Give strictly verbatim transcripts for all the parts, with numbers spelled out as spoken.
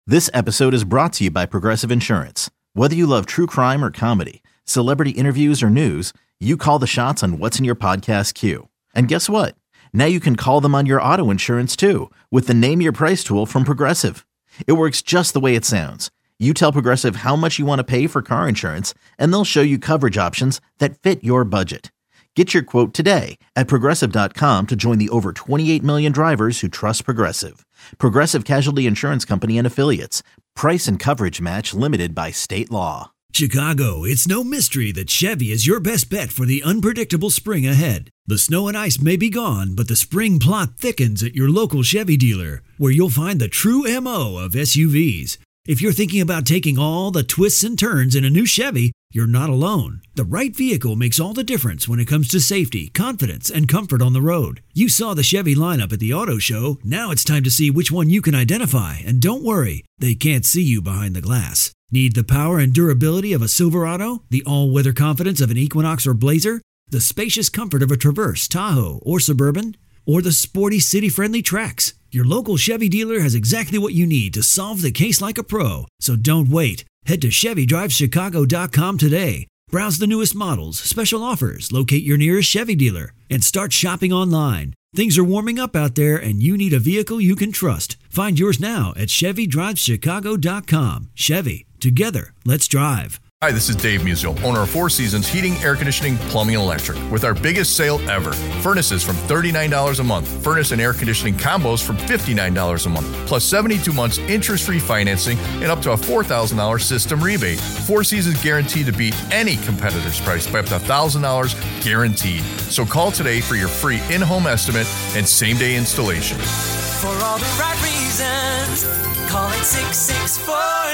This episode is brought to you by Progressive Insurance. Whether you love true crime or comedy, celebrity interviews or news, you call the shots on what's in your podcast queue. And guess what? Now you can call them on your auto insurance too with the Name Your Price tool from Progressive. It works just the way it sounds. You tell Progressive how much you want to pay for car insurance, and they'll show you coverage options that fit your budget. Get your quote today at Progressive dot com to join the over twenty-eight million drivers who trust Progressive. Progressive Casualty Insurance Company and Affiliates. Price and coverage match limited by state law. Chicago, it's no mystery that Chevy is your best bet for the unpredictable spring ahead. The snow and ice may be gone, but the spring plot thickens at your local Chevy dealer, where you'll find the true M O of S U Vs. If you're thinking about taking all the twists and turns in a new Chevy, you're not alone. The right vehicle makes all the difference when it comes to safety, confidence, and comfort on the road. You saw the Chevy lineup at the auto show. Now it's time to see which one you can identify. And don't worry, they can't see you behind the glass. Need the power and durability of a Silverado? The all-weather confidence of an Equinox or Blazer? The spacious comfort of a Traverse, Tahoe, or Suburban? Or the sporty city-friendly Trax? Your local Chevy dealer has exactly what you need to solve the case like a pro. So don't wait. Head to Chevy Drive Chicago dot com today. Browse the newest models, special offers, locate your nearest Chevy dealer, and start shopping online. Things are warming up out there, and you need a vehicle you can trust. Find yours now at Chevy Drive Chicago dot com. Chevy. Together, let's drive. Hi, this is Dave Musial, owner of Four Seasons Heating, Air Conditioning, Plumbing, and Electric, with our biggest sale ever. Furnaces from thirty-nine dollars a month. Furnace and air conditioning combos from fifty-nine dollars a month. Plus seventy-two months interest-free financing and up to a four thousand dollars system rebate. Four Seasons guaranteed to beat any competitor's price by up to one thousand dollars guaranteed. So call today for your free in-home estimate and same-day installation. For all the right reasons, call it six six four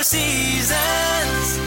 Seasons.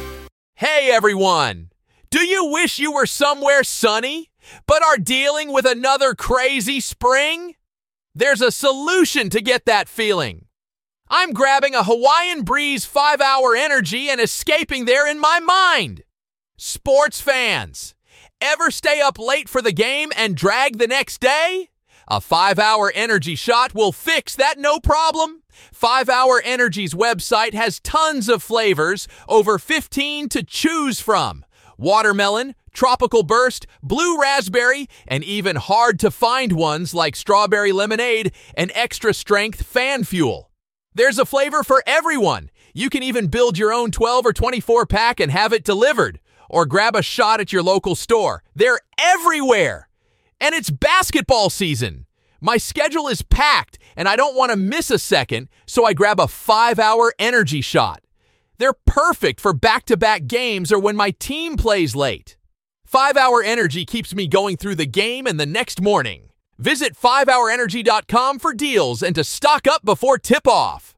Hey everyone! Do you wish you were somewhere sunny, but are dealing with another crazy spring? There's a solution to get that feeling. I'm grabbing a Hawaiian Breeze five hour Energy and escaping there in my mind. Sports fans, ever stay up late for the game and drag the next day? A five hour Energy shot will fix that no problem. five hour Energy's website has tons of flavors, over fifteen to choose from. Watermelon, tropical burst, blue raspberry, and even hard-to-find ones like strawberry lemonade and extra strength fan fuel. There's a flavor for everyone. You can even build your own twelve or twenty-four pack and have it delivered. Or grab a shot at your local store. They're everywhere. And it's basketball season. My schedule is packed, and I don't want to miss a second, so I grab a five hour Energy shot. They're perfect for back-to-back games or when my team plays late. five hour Energy keeps me going through the game and the next morning. Visit five hour energy dot com for deals and to stock up before tip-off.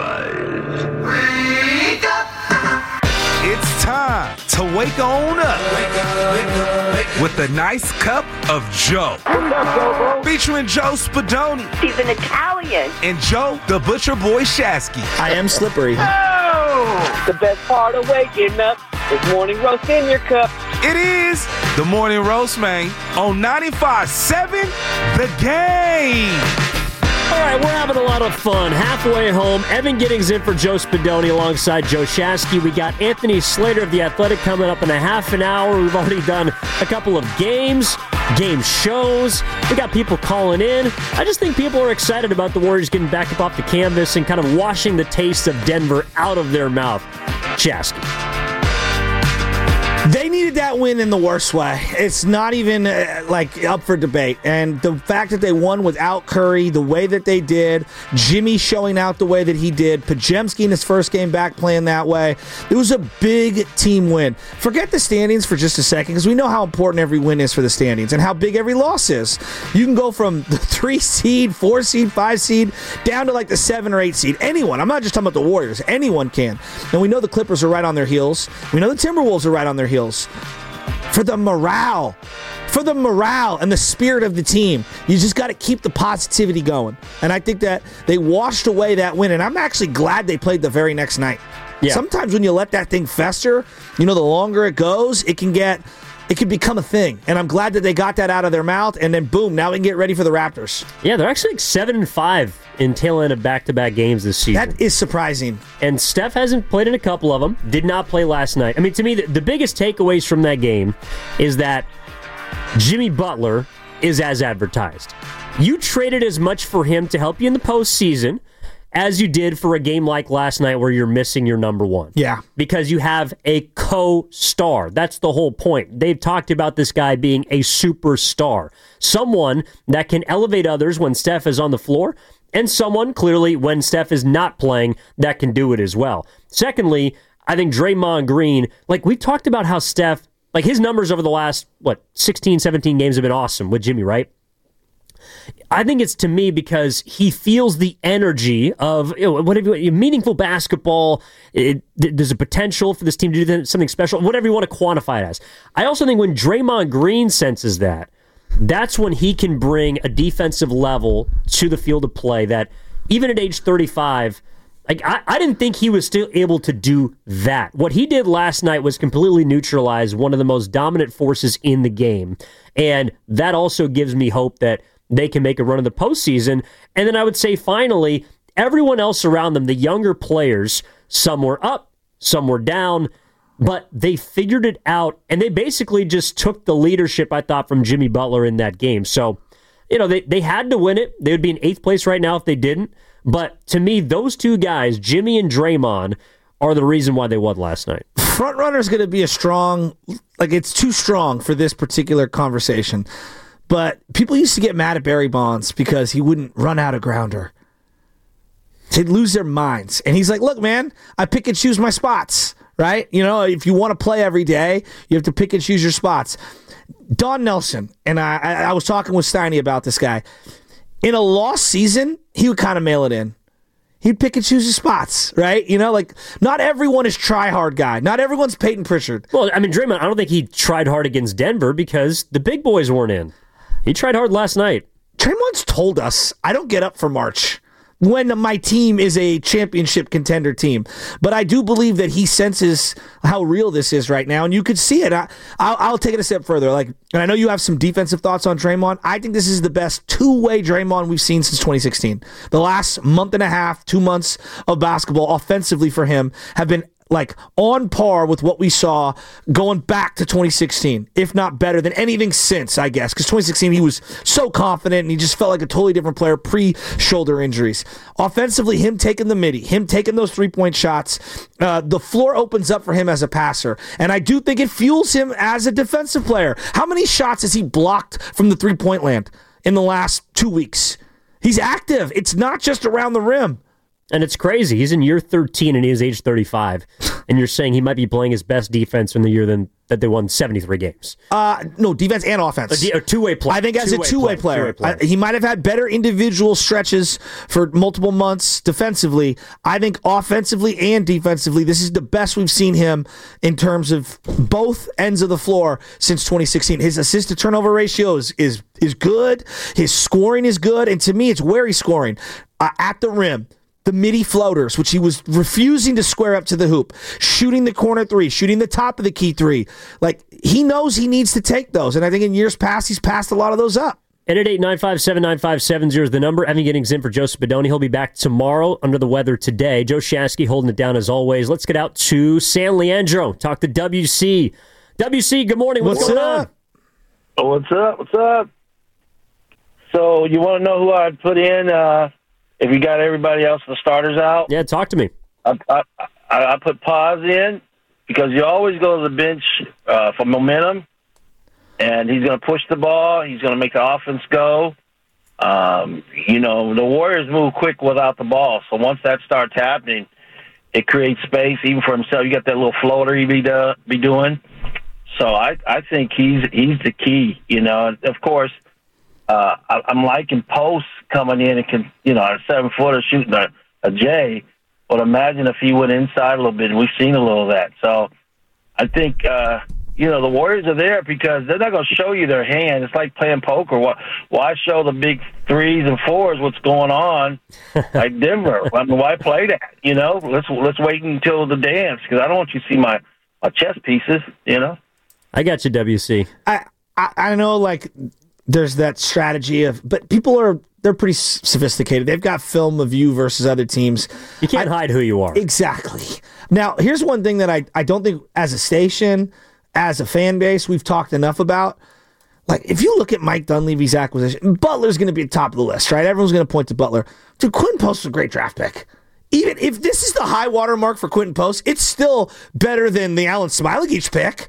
Wake up! It's time to wake on up, wake up, wake up, wake up. With a nice cup of Joe. Up, featuring Joe Spadoni. He's an Italian. And Joe the Butcher Boy Shasky. I am slippery. Oh! The best part of waking up is morning roast in your cup. It is the Morning Roast, man, on ninety-five point seven The Game. All right, we're having a lot of fun. Halfway home, Evan Giddings in for Joe Spadoni alongside Joe Shasky. We got Anthony Slater of The Athletic coming up in a half an hour. We've already done a couple of games, game shows. We got people calling in. I just think people are excited about the Warriors getting back up off the canvas and kind of washing the taste of Denver out of their mouth. Shasky. They needed that win in the worst way. It's not even uh, like up for debate. And the fact that they won without Curry, the way that they did, Jimmy showing out the way that he did, Podziemski in his first game back playing that way, it was a big team win. Forget the standings for just a second, because we know how important every win is for the standings and how big every loss is. You can go from the three seed, four seed, five seed, down to like the seven or eight seed. Anyone. I'm not just talking about the Warriors. Anyone can. And we know the Clippers are right on their heels. We know the Timberwolves are right on their heels. For the morale, for the morale and the spirit of the team, you just got to keep the positivity going. And I think that they washed away that win, and I'm actually glad they played the very next night. Yeah. Sometimes when you let that thing fester, you know, the longer it goes, it can get, it can become a thing. And I'm glad that they got that out of their mouth, and then boom, now we can get ready for the Raptors. Yeah, they're actually like seven and five in tail end of back-to-back games this season. That is surprising. And Steph hasn't played in a couple of them. Did not play last night. I mean, to me, the, the biggest takeaways from that game is that Jimmy Butler is as advertised. You traded as much for him to help you in the postseason as you did for a game like last night where you're missing your number one. Yeah. Because you have a co-star. That's the whole point. They've talked about this guy being a superstar. Someone that can elevate others when Steph is on the floor, and someone, clearly, when Steph is not playing, that can do it as well. Secondly, I think Draymond Green, like we've talked about how Steph, like his numbers over the last, what, sixteen, seventeen games have been awesome with Jimmy, right? I think it's to me because he feels the energy of you know, whatever meaningful basketball. It, there's a potential for this team to do something special, whatever you want to quantify it as. I also think when Draymond Green senses that, that's when he can bring a defensive level to the field of play that even at age thirty-five, like I, I didn't think he was still able to do that. What he did last night was completely neutralize one of the most dominant forces in the game. And that also gives me hope that they can make a run in the postseason. And then I would say, finally, everyone else around them, the younger players, some were up, some were down, but they figured it out, and they basically just took the leadership, I thought, from Jimmy Butler in that game. So, you know, they, they had to win it. They would be in eighth place right now if they didn't. But to me, those two guys, Jimmy and Draymond, are the reason why they won last night. Front runner is going to be a strong, like it's too strong for this particular conversation. But people used to get mad at Barry Bonds because he wouldn't run out a grounder. They'd lose their minds. And he's like, look, man, I pick and choose my spots, right? You know, if you want to play every day, you have to pick and choose your spots. Don Nelson, and I, I, I was talking with Steiny about this guy. In a lost season, he would kind of mail it in. He'd pick and choose his spots, right? You know, like, not everyone is try-hard guy. Not everyone's Peyton Pritchard. Well, I mean, Draymond, I don't think he tried hard against Denver because the big boys weren't in. He tried hard last night. Draymond's told us, I don't get up for March when my team is a championship contender team. But I do believe that he senses how real this is right now, and you could see it. I, I'll, I'll take it a step further. Like, and I know you have some defensive thoughts on Draymond. I think this is the best two-way Draymond we've seen since twenty sixteen. The last month and a half, two months of basketball offensively for him have been like on par with what we saw going back to twenty sixteen, if not better than anything since, I guess, because twenty sixteen he was so confident and he just felt like a totally different player pre-shoulder injuries. Offensively, him taking the midi, him taking those three-point shots, uh, the floor opens up for him as a passer, and I do think it fuels him as a defensive player. How many shots has he blocked from the three-point land in the last two weeks? He's active. It's not just around the rim. And it's crazy. He's in year thirteen and he is age thirty-five. And you're saying he might be playing his best defense in the year than, that they won seventy-three games. Uh, no, defense and offense. A, a two-way player. I think as two-way a two-way play. player. Two-way player. I, he might have had better individual stretches for multiple months defensively. I think offensively and defensively, this is the best we've seen him in terms of both ends of the floor since twenty sixteen. His assist-to-turnover ratio is, is, is good. His scoring is good. And to me, it's where he's scoring. Uh, at the rim. The midi floaters, which he was refusing to square up to the hoop, shooting the corner three, shooting the top of the key three. Like, he knows he needs to take those. And I think in years past, he's passed a lot of those up. eight eight eight, nine five seven, nine five seven zero is the number. Evan Giddings in for Joe Spadoni. He'll be back tomorrow under the weather today. Joe Shasky holding it down as always. Let's get out to San Leandro. Talk to W C. W C, good morning. What's, What's going up? on? What's up? What's up? So you want to know who I'd put in uh, if you got everybody else, the starters out? Yeah, talk to me. I, I, I put Paz in because you always go to the bench uh, for momentum, and he's going to push the ball. He's going to make the offense go. Um, you know, the Warriors move quick without the ball, so once that starts happening, it creates space even for himself. You got that little floater he be, do, be doing. So I, I think he's he's the key, you know. And of course, uh, I, I'm liking Post coming in and can, you know, a seven footer shooting a, a J. But imagine if he went inside a little bit. We've seen a little of that. So I think, uh, you know, the Warriors are there because they're not going to show you their hand. It's like playing poker. Why, why show the big threes and fours what's going on like Denver? I mean, why play that? You know, let's let's wait until the dance because I don't want you to see my, my chess pieces, you know. I got you, W C. I, I, I know, like, there's that strategy of, but people are, they're pretty sophisticated. They've got film of you versus other teams. You can't I, hide who you are. Exactly. Now, here's one thing that I, I don't think as a station, as a fan base, we've talked enough about. Like, if you look at Mike Dunleavy's acquisition, Butler's going to be at the top of the list, right? Everyone's going to point to Butler. Dude, Quinton Post is a great draft pick. Even if this is the high water mark for Quinton Post, it's still better than the Alan Smailagic pick.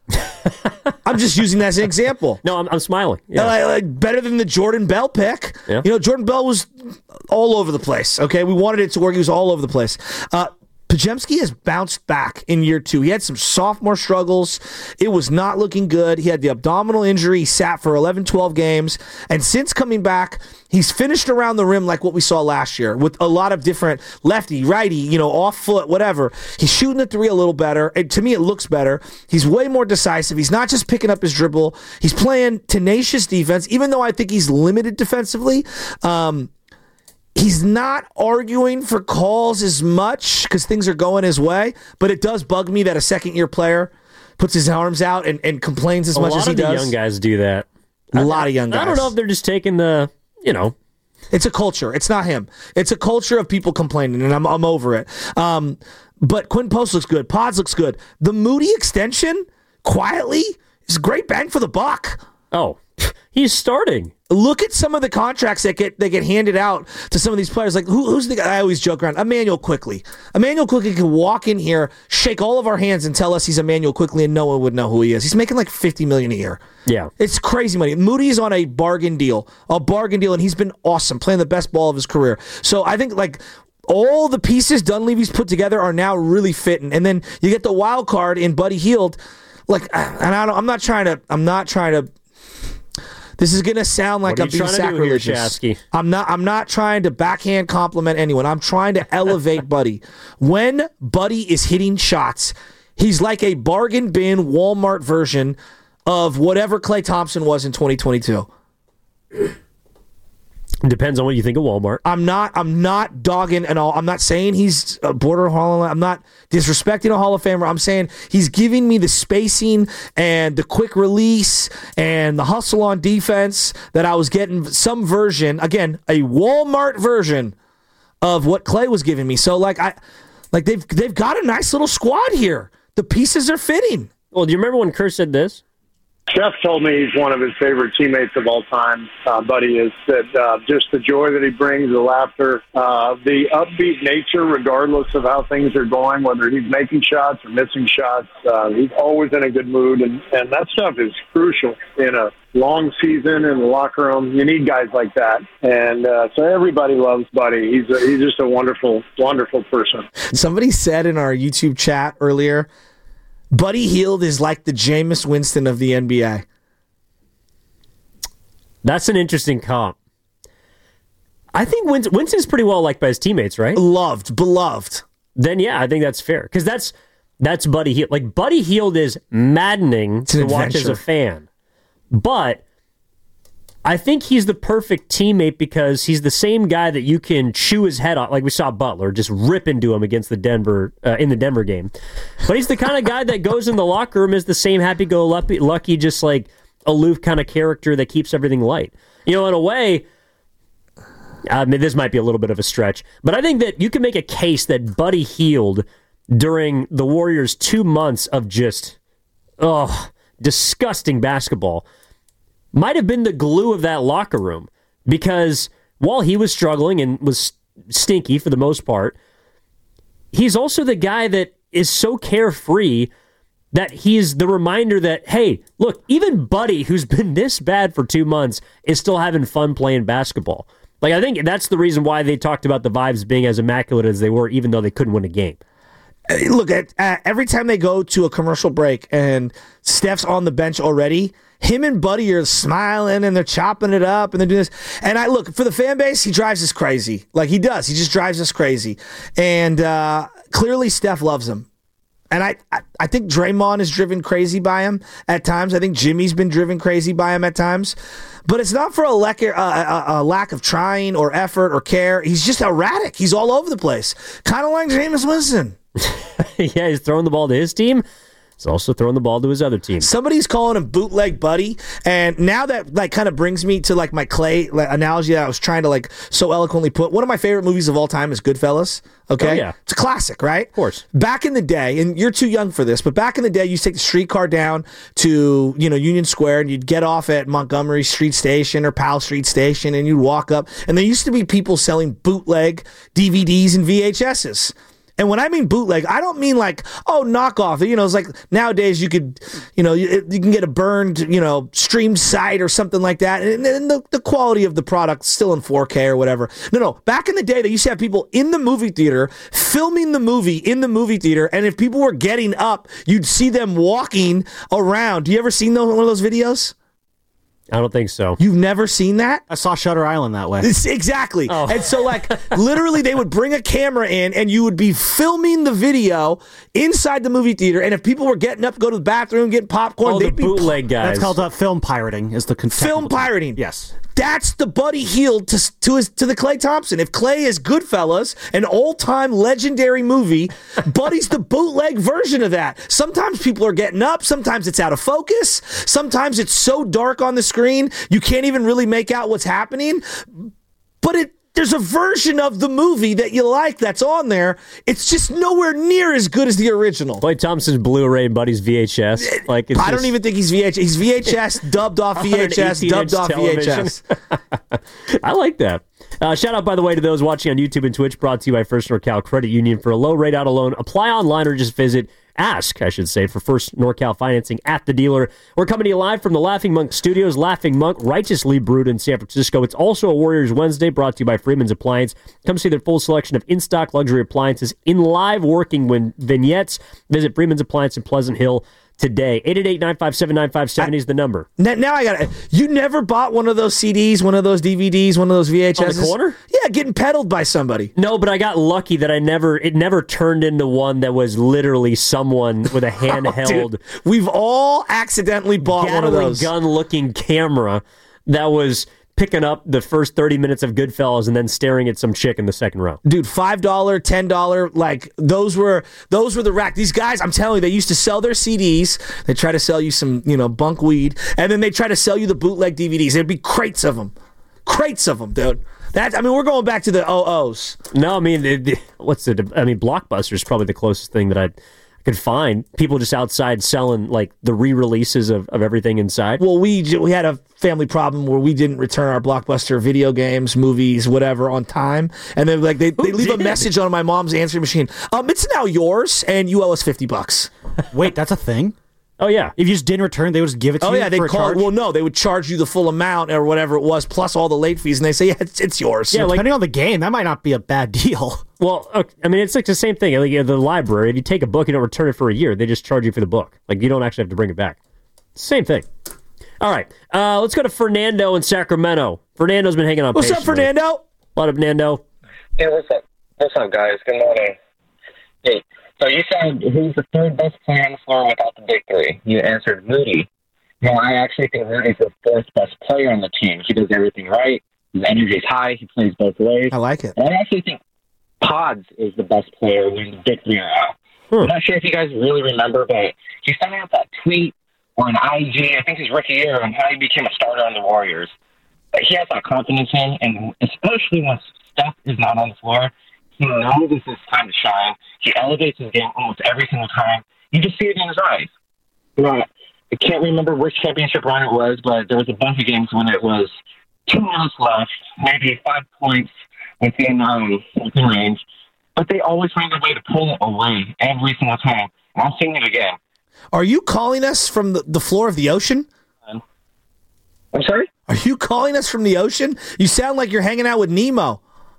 I'm just using that as an example. No, I'm, I'm smiling. Yeah. Like, like, better than the Jordan Bell pick. Yeah. You know, Jordan Bell was all over the place, okay? We wanted it to work. He was all over the place. Uh, Podziemski has bounced back in year two. He had some sophomore struggles. It was not looking good. He had the abdominal injury. He sat for eleven, twelve games. And since coming back, he's finished around the rim like what we saw last year with a lot of different lefty, righty, you know, off foot, whatever. He's shooting the three a little better. And to me, it looks better. He's way more decisive. He's not just picking up his dribble. He's playing tenacious defense, even though I think he's limited defensively. Um, He's not arguing for calls as much because things are going his way, but it does bug me that a second-year player puts his arms out and, and complains as a much as he does. A lot of the young guys do that. A I, lot of young guys. I don't know if they're just taking the, you know. It's a culture. It's not him. It's a culture of people complaining, and I'm I'm over it. Um, but Quinton Post looks good. Pods looks good. The Moody extension, quietly, is great bang for the buck. Oh, he's starting. Look at some of the contracts that get that get handed out to some of these players. Like, who, who's the guy I always joke around? Emmanuel Quickley. Emmanuel Quickley can walk in here, shake all of our hands, and tell us he's Emmanuel Quickley, and no one would know who he is. He's making like fifty million dollars a year. Yeah. It's crazy money. Moody's on a bargain deal, a bargain deal, and he's been awesome, playing the best ball of his career. So I think, like, all the pieces Dunleavy's put together are now really fitting. And then you get the wild card in Buddy Hield. Like, and I don't, I'm not trying to, I'm not trying to, this is going to sound like I'm being sacrilegious. I'm not I'm not trying to backhand compliment anyone. I'm trying to elevate Buddy. When Buddy is hitting shots, he's like a bargain bin Walmart version of whatever Klay Thompson was in twenty twenty-two. Depends on what you think of Walmart. I'm not I'm not dogging at all. I'm not saying he's a border Hall of, I'm not disrespecting a Hall of Famer. I'm saying he's giving me the spacing and the quick release and the hustle on defense that I was getting some version, again, a Walmart version of what Klay was giving me. So like I like they've they've got a nice little squad here. The pieces are fitting. Well, do you remember when Kerr said this? Jeff told me he's one of his favorite teammates of all time. Uh, Buddy is that uh, just the joy that he brings, the laughter, uh, the upbeat nature, regardless of how things are going, whether he's making shots or missing shots. Uh, he's always in a good mood, and, and that stuff is crucial in a long season in the locker room. You need guys like that, and uh, so everybody loves Buddy. He's a, he's just a wonderful, wonderful person. Somebody said in our YouTube chat earlier, Buddy Hield is like the Jameis Winston of the N B A. That's an interesting comp. I think Winston, Winston's pretty well liked by his teammates, right? Loved, beloved. Then yeah, I think that's fair because that's that's Buddy Hield. Like Buddy Hield is maddening to adventure. watch as a fan, but I think he's the perfect teammate because he's the same guy that you can chew his head off, like we saw Butler just rip into him against the Denver uh, in the Denver game. But he's the kind of guy that goes in the locker room as the same happy-go-lucky, just like aloof kind of character that keeps everything light. You know, in a way, I mean, this might be a little bit of a stretch, but I think that you can make a case that Buddy Hield during the Warriors' two months of just oh disgusting basketball might have been the glue of that locker room because while he was struggling and was stinky for the most part, he's also the guy that is so carefree that he's the reminder that, hey, look, even Buddy, who's been this bad for two months, is still having fun playing basketball. Like, I think that's the reason why they talked about the vibes being as immaculate as they were, even though they couldn't win a game. Look, at uh, every time they go to a commercial break and Steph's on the bench already, him and Buddy are smiling and they're chopping it up and they're doing this. And I look, for the fan base, he drives us crazy. Like he does. He just drives us crazy. And uh, clearly Steph loves him. And I, I, I think Draymond is driven crazy by him at times. I think Jimmy's been driven crazy by him at times. But it's not for a lack, uh, a, a lack of trying or effort or care. He's just erratic. He's all over the place. Kind of like Jameis Winston. Yeah, he's throwing the ball to his team. He's also throwing the ball to his other team. Somebody's calling him bootleg buddy, and now that like kind of brings me to like my Clay like, analogy that I was trying to like so eloquently put. One of my favorite movies of all time is Goodfellas. Okay, oh, yeah. It's a classic, right? Of course. Back in the day, and you're too young for this, but back in the day, you used to take the streetcar down to you know Union Square, and you'd get off at Montgomery Street Station or Powell Street Station, and you'd walk up, and there used to be people selling bootleg D V Ds and V H S's. And when I mean bootleg, I don't mean like, oh, knockoff. You know, it's like nowadays you could, you know, you, you can get a burned, you know, streamed site or something like that. And, and the, the quality of the product still in four K or whatever. No, no. Back in the day, they used to have people in the movie theater filming the movie in the movie theater. And if people were getting up, you'd see them walking around. Do you ever seen those, one of those videos? I don't think so. You've never seen that? I saw Shutter Island that way. It's, exactly. Oh. And so, like, literally, they would bring a camera in, and you would be filming the video inside the movie theater. And if people were getting up to go to the bathroom, getting popcorn, oh, they'd the be bootleg guys. That's called uh, film pirating. Is the con- film pirating? Yes. That's the Buddy Hield to to his to the Klay Thompson. If Klay is Goodfellas, an old-time legendary movie, Buddy's the bootleg version of that. Sometimes people are getting up, sometimes it's out of focus, sometimes it's so dark on the screen you can't even really make out what's happening. But it there's a version of the movie that you like that's on there. It's just nowhere near as good as the original. Klay Thompson's Blu-ray and Buddy's V H S. Like it's I don't just... even think he's V H S. He's V H S dubbed off V H S, dubbed off television. V H S. I like that. Uh, shout out, by the way, to those watching on YouTube and Twitch, brought to you by First NorCal Credit Union. For a low rate auto loan, apply online or just visit Ask, I should say, for First NorCal financing at the dealer. We're coming to you live from the Laughing Monk Studios. Laughing Monk, righteously brewed in San Francisco. It's also a Warriors Wednesday, brought to you by Freeman's Appliance. Come see their full selection of in-stock luxury appliances in live working win- vignettes. Visit Freeman's Appliance in Pleasant Hill today. eight eight eight, nine five seven, nine five seven zero is the number. Now, now I got it. You never bought one of those C Ds, one of those D V Ds, one of those V H Ss? On the corner? Yeah, getting peddled by somebody. No, but I got lucky that I never, it never turned into one that was literally someone with a handheld. Oh, dude, we've all accidentally bought one of those. gun-looking camera that was picking up the first thirty minutes of Goodfellas and then staring at some chick in the second row. Dude, five dollars, ten dollars, like those were those were the rack. These guys, I'm telling you, they used to sell their C Ds. They try to sell you some, you know, bunk weed, and then they try to sell you the bootleg D V Ds. There'd be crates of them. Crates of them, dude. That I mean, we're going back to the O Os. No, I mean, it, it, what's the, I mean, Blockbuster is probably the closest thing that I'd could find. People just outside selling like the re-releases of, of everything inside. Well, we we had a family problem where we didn't return our Blockbuster video games, movies, whatever on time, and then like they, they leave did? a message on my mom's answering machine. Um, it's now yours, and you owe us fifty bucks. Wait, that's a thing? Oh yeah. If you just didn't return, they would just give it to oh, you. Oh yeah, they for a call. charge? Well, no, they would charge you the full amount or whatever it was, plus all the late fees, and they say yeah, it's, it's yours. Yeah, like, depending on the game, that might not be a bad deal. Well, okay, I mean, it's like the same thing. Like the library, if you take a book, you don't return it for a year. They just charge you for the book. Like you don't actually have to bring it back. Same thing. All right, uh, let's go to Fernando in Sacramento. Fernando's been hanging on. What's patiently. up, Fernando? What up, Nando? Hey, what's up? What's up, guys? Good morning. Hey, so you said who's the third best player on the floor without the big three? You answered Moody. No, I actually think Moody's the fourth best player on the team. He does everything right. His energy's high. He plays both ways. I like it. And I actually think Pods is the best player when the big three are out. Hmm. I'm not sure if you guys really remember, but he sent out that tweet on I G, I think his rookie year, on how he became a starter on the Warriors. But he has that confidence in, and especially when Steph is not on the floor, he knows it's his time to shine. He elevates his game almost every single time. You just see it in his eyes. You know, I can't remember which championship run it was, but there was a bunch of games when it was two minutes left, maybe five points within um, within range. But they always find a way to pull it away every single time. And I'm seeing it again. Are you calling us from the, the floor of the ocean? Um, I'm sorry? Are you calling us from the ocean? You sound like you're hanging out with Nemo.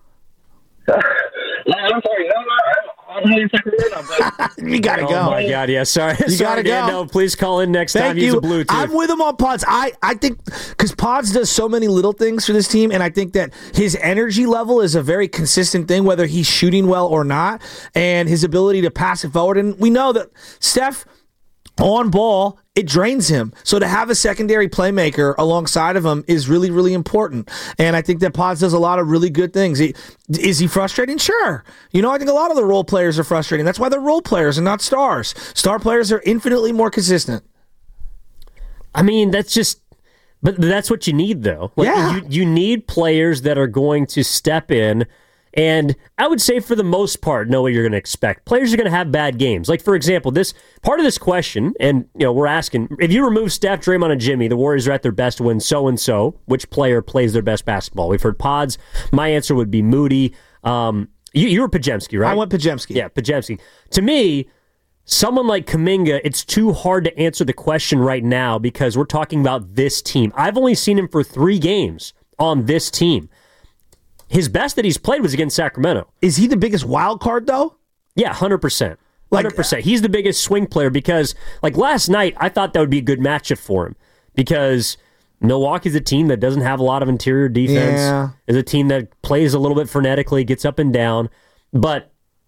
I'm sorry. No, no, I'm in Sacramento, but you gotta go. Oh my God, yeah. Sorry, you sorry, gotta go. Nando. Please call in next Thank time. you. Use a Bluetooth. I'm with him on Pods. I, I think because Pods does so many little things for this team, and I think that his energy level is a very consistent thing, whether he's shooting well or not, and his ability to pass it forward. And we know that Steph, on ball, it drains him. So to have a secondary playmaker alongside of him is really, really important. And I think that Pods does a lot of really good things. He, is he frustrating? Sure. You know, I think a lot of the role players are frustrating. That's why they're role players and not stars. Star players are infinitely more consistent. I mean, that's just, but that's what you need, though. Like, yeah. You, you need players that are going to step in. And I would say for the most part, know what you're going to expect. Players are going to have bad games. Like, for example, this part of this question, and you know, we're asking, if you remove Steph, Draymond, and Jimmy, the Warriors are at their best when so-and-so, which player plays their best basketball? We've heard Pods. My answer would be Moody. Um, you, you were Pajemski, right? I went Pajemski. Yeah, Pajemski. To me, someone like Kuminga, it's too hard to answer the question right now because we're talking about this team. I've only seen him for three games on this team. His best that he's played was against Sacramento. Is he the biggest wild card, though? Yeah, one hundred percent. one hundred percent. Like, he's the biggest swing player because, like, last night, I thought that would be a good matchup for him because Milwaukee's a team that doesn't have a lot of interior defense. Yeah. Is a team that plays a little bit frenetically, gets up and down, but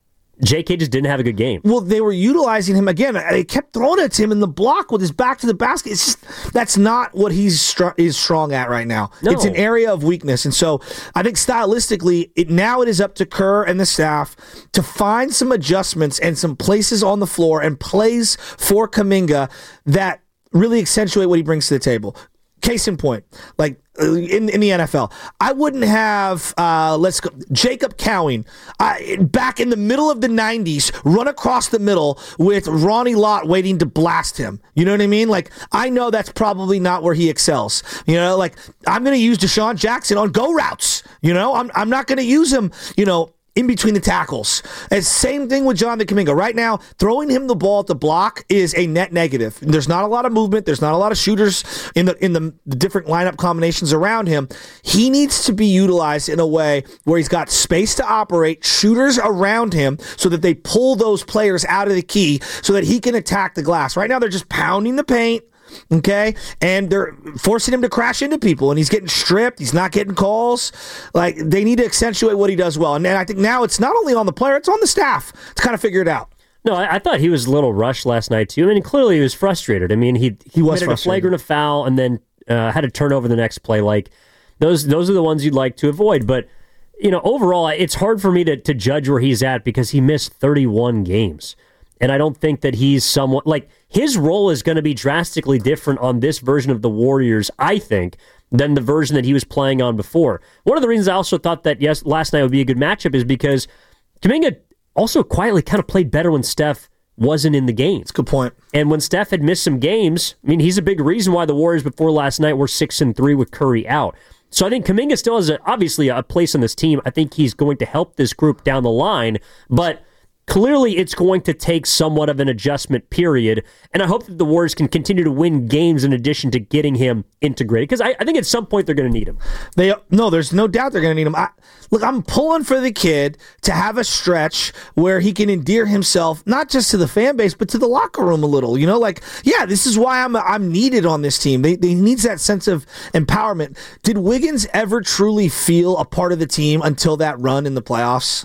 J K just didn't have a good game. Well, they were utilizing him again. They kept throwing it to him in the block with his back to the basket. It's just, that's not what he's str- is strong at right now. No. It's an area of weakness. And so I think stylistically, it, now it is up to Kerr and the staff to find some adjustments and some places on the floor and plays for Kuminga that really accentuate what he brings to the table. Case in point, like in, in the N F L, I wouldn't have, uh, let's go, Jacob Cowing, uh, back in the middle of the nineties, run across the middle with Ronnie Lott waiting to blast him. You know what I mean? Like, I know that's probably not where he excels. You know, like, I'm going to use Deshaun Jackson on go routes. You know, I'm, I'm not going to use him, you know, in between the tackles. And same thing with Jonathan Kuminga. Right now, throwing him the ball at the block is a net negative. There's not a lot of movement. There's not a lot of shooters in the in the, the different lineup combinations around him. He needs to be utilized in a way where he's got space to operate, shooters around him so that they pull those players out of the key so that he can attack the glass. Right now, they're just pounding the paint. Okay, and they're forcing him to crash into people, and he's getting stripped. He's not getting calls. Like, they need to accentuate what he does well, and, and I think now it's not only on the player; it's on the staff to kind of figure it out. No, I, I thought he was a little rushed last night too. I mean, clearly he was frustrated. I mean, he he, he was committed a flagrant foul and then uh, had a turnover the next play. Like, those those are the ones you'd like to avoid. But you know, overall, it's hard for me to to judge where he's at because he missed thirty-one games. And I don't think that he's someone, like, his role is going to be drastically different on this version of the Warriors, I think, than the version that he was playing on before. One of the reasons I also thought that, yes, last night would be a good matchup is because Kuminga also quietly kind of played better when Steph wasn't in the game. That's a good point. And when Steph had missed some games, I mean, he's a big reason why the Warriors before last night were six and three with Curry out. So I think Kuminga still has, a, obviously, a place on this team. I think he's going to help this group down the line, but clearly, it's going to take somewhat of an adjustment period, and I hope that the Warriors can continue to win games in addition to getting him integrated, because I, I think at some point they're going to need him. They No, there's no doubt they're going to need him. I, look, I'm pulling for the kid to have a stretch where he can endear himself, not just to the fan base, but to the locker room a little. You know, like, yeah, this is why I'm I'm needed on this team. They, they needs that sense of empowerment. Did Wiggins ever truly feel a part of the team until that run in the playoffs?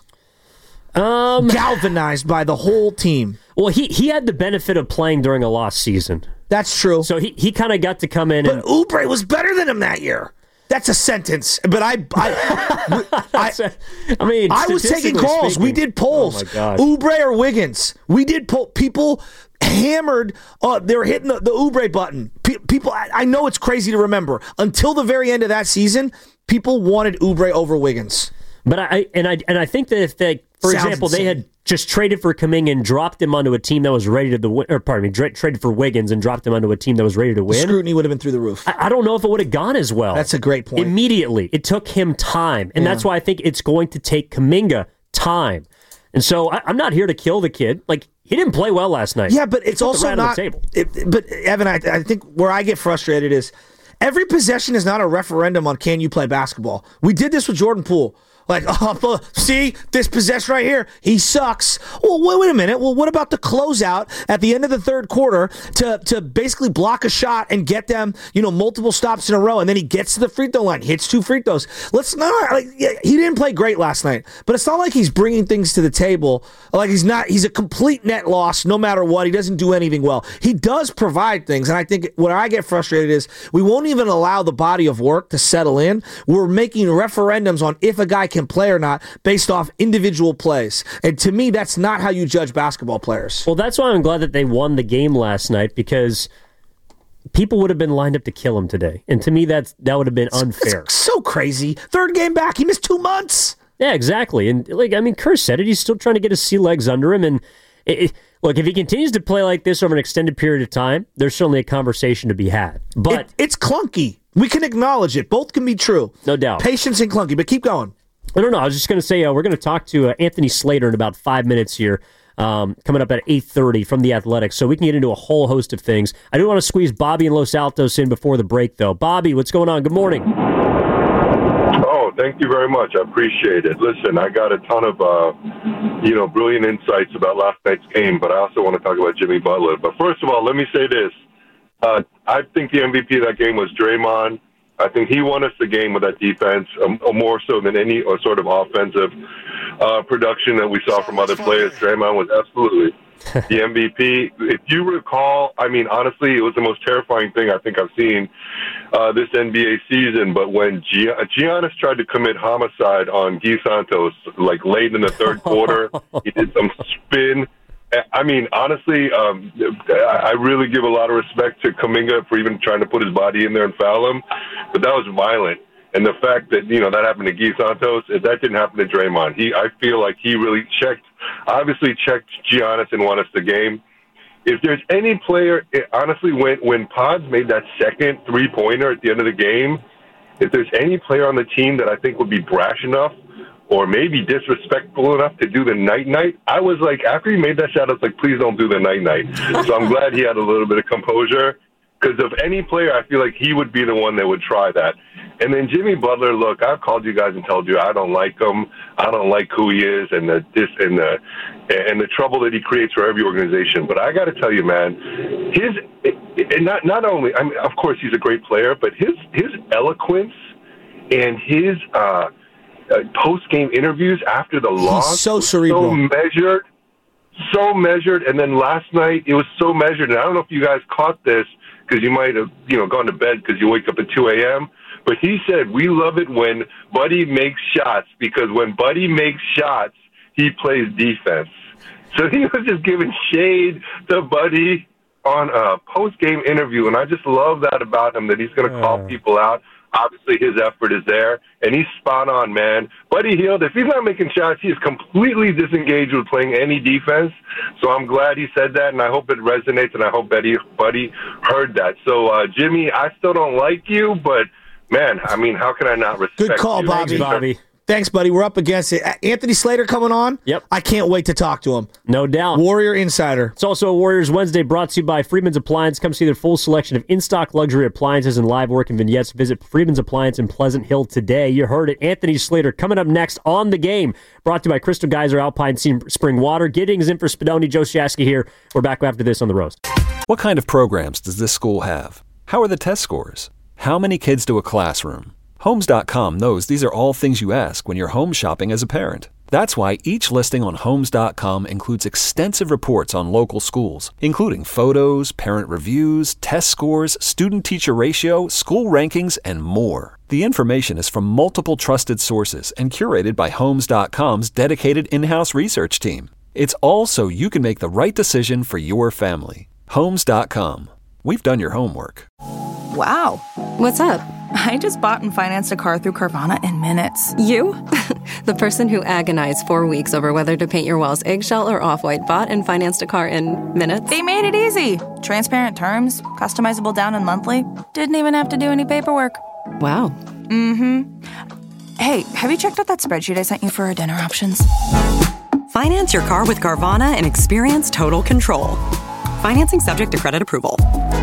Um, Galvanized by the whole team. Well, he, he had the benefit of playing during a lost season. That's true. So he, he kind of got to come in. But and Oubre was better than him that year. That's a sentence. But I, I, I, I mean, I was taking calls. Speaking. We did polls. Oh my God. Oubre or Wiggins. We did poll. People hammered. Uh, they were hitting the, the Oubre button. Pe- people. I, I know it's crazy to remember. Until the very end of that season, people wanted Oubre over Wiggins. But I and I and I think that if they, for Sounds example, insane. they had just traded for Kuminga and dropped him onto a team that was ready to the win, or pardon me, dra- traded for Wiggins and dropped him onto a team that was ready to win. The scrutiny would have been through the roof. I, I don't know if it would have gone as well. That's a great point. Immediately, it took him time, and Yeah. that's why I think it's going to take Kuminga time. And so I, I'm not here to kill the kid. Like, he didn't play well last night. Yeah, but He it's put the also rat on not. the table. It, but Evan, I, I think where I get frustrated is every possession is not a referendum on can you play basketball. We did this with Jordan Poole. Like, oh, see, this possession right here, he sucks. Well, wait, wait a minute. Well, what about the closeout at the end of the third quarter to, to basically block a shot and get them, you know, multiple stops in a row, and then he gets to the free throw line, hits two free throws. Let's not, like, he didn't play great last night, but it's not like he's bringing things to the table. Like, he's not, he's a complete net loss no matter what. He doesn't do anything well. He does provide things, and I think where I get frustrated is we won't even allow the body of work to settle in. We're making referendums on if a guy can play or not based off individual plays. And to me, that's not how you judge basketball players. Well, that's why I'm glad that they won the game last night, because people would have been lined up to kill him today. And to me, that's that would have been unfair. It's so crazy. Third game back. He missed two months. Yeah, exactly. And like, I mean, Kerr said it. He's still trying to get his sea legs under him. And it, it, look, if he continues to play like this over an extended period of time, there's certainly a conversation to be had. But it, it's clunky. We can acknowledge it. Both can be true. No doubt. Patience and clunky, but keep going. I don't know. I was just going to say uh, we're going to talk to uh, Anthony Slater in about five minutes here, um, coming up at eight thirty from The Athletic, so we can get into a whole host of things. I do want to squeeze Bobby in Los Altos in before the break, though. Bobby, what's going on? Good morning. Oh, thank you very much. I appreciate it. Listen, I got a ton of, uh, you know, brilliant insights about last night's game, but I also want to talk about Jimmy Butler. But first of all, let me say this. Uh, I think the M V P of that game was Draymond. I think he won us the game with that defense, um, more so than any or sort of offensive uh, production that we saw from other players. Draymond was absolutely the M V P. If you recall, I mean, honestly, it was the most terrifying thing I think I've seen uh, this N B A season. But when G- Giannis tried to commit homicide on Guy Santos, like late in the third quarter, he did some spin. I mean, honestly, um, I really give a lot of respect to Kuminga for even trying to put his body in there and foul him, but that was violent. And the fact that, you know, that happened to Guy Santos, that didn't happen to Draymond. He, I feel like he really checked, obviously checked Giannis and won us the game. If there's any player, it, honestly, when, when Pods made that second three-pointer at the end of the game, if there's any player on the team that I think would be brash enough or maybe disrespectful enough to do the night-night, I was like, after he made that shot, I was like, please don't do the night-night. So I'm glad he had a little bit of composure, because of any player, I feel like he would be the one that would try that. And then Jimmy Butler, look, I've called you guys and told you I don't like him. I don't like who he is and the this and the and the trouble that he creates for every organization. But I got to tell you, man, his and not not only, I mean, of course, he's a great player, but his his eloquence and his uh, uh, post-game interviews after the He's loss, so cerebral, so measured, so measured. And then last night it was so measured. And I don't know if you guys caught this, because you might have, you know, gone to bed because you wake up at two a.m. But he said, we love it when Buddy makes shots, because when Buddy makes shots, he plays defense. So he was just giving shade to Buddy on a post-game interview, and I just love that about him, that he's going to call people out. Obviously, his effort is there, and he's spot on, man. Buddy Hield, if he's not making shots, he is completely disengaged with playing any defense. So I'm glad he said that, and I hope it resonates, and I hope Buddy, Buddy heard that. So, uh, Jimmy, I still don't like you, but, man, I mean, how can I not respect you? Good call, you? Bobby. Bobby. Thanks, buddy. We're up against it. Anthony Slater coming on. Yep. I can't wait to talk to him. No doubt. Warrior Insider. It's also a Warriors Wednesday brought to you by Freeman's Appliance. Come see their full selection of in-stock luxury appliances and live work and vignettes. Visit Freeman's Appliance in Pleasant Hill today. You heard it. Anthony Slater coming up next on The Game. Brought to you by Crystal Geyser Alpine Spring Water. Giddings in for Spadoni. Joe Shasky here. We're back after this on The Roast. What kind of programs does this school have? How are the test scores? How many kids to a classroom? Homes dot com knows these are all things you ask when you're home shopping as a parent. That's why each listing on Homes dot com includes extensive reports on local schools, including photos, parent reviews, test scores, student-teacher ratio, school rankings, and more. The information is from multiple trusted sources and curated by Homes dot com's dedicated in-house research team. It's all so you can make the right decision for your family. Homes dot com. We've done your homework. Wow. What's up? I just bought and financed a car through Carvana in minutes. You? The person who agonized four weeks over whether to paint your walls eggshell or off-white bought and financed a car in minutes? They made it easy. Transparent terms, customizable down and monthly. Didn't even have to do any paperwork. Wow. Mm-hmm. Hey, have you checked out that spreadsheet I sent you for our dinner options? Finance your car with Carvana and experience total control. Financing subject to credit approval.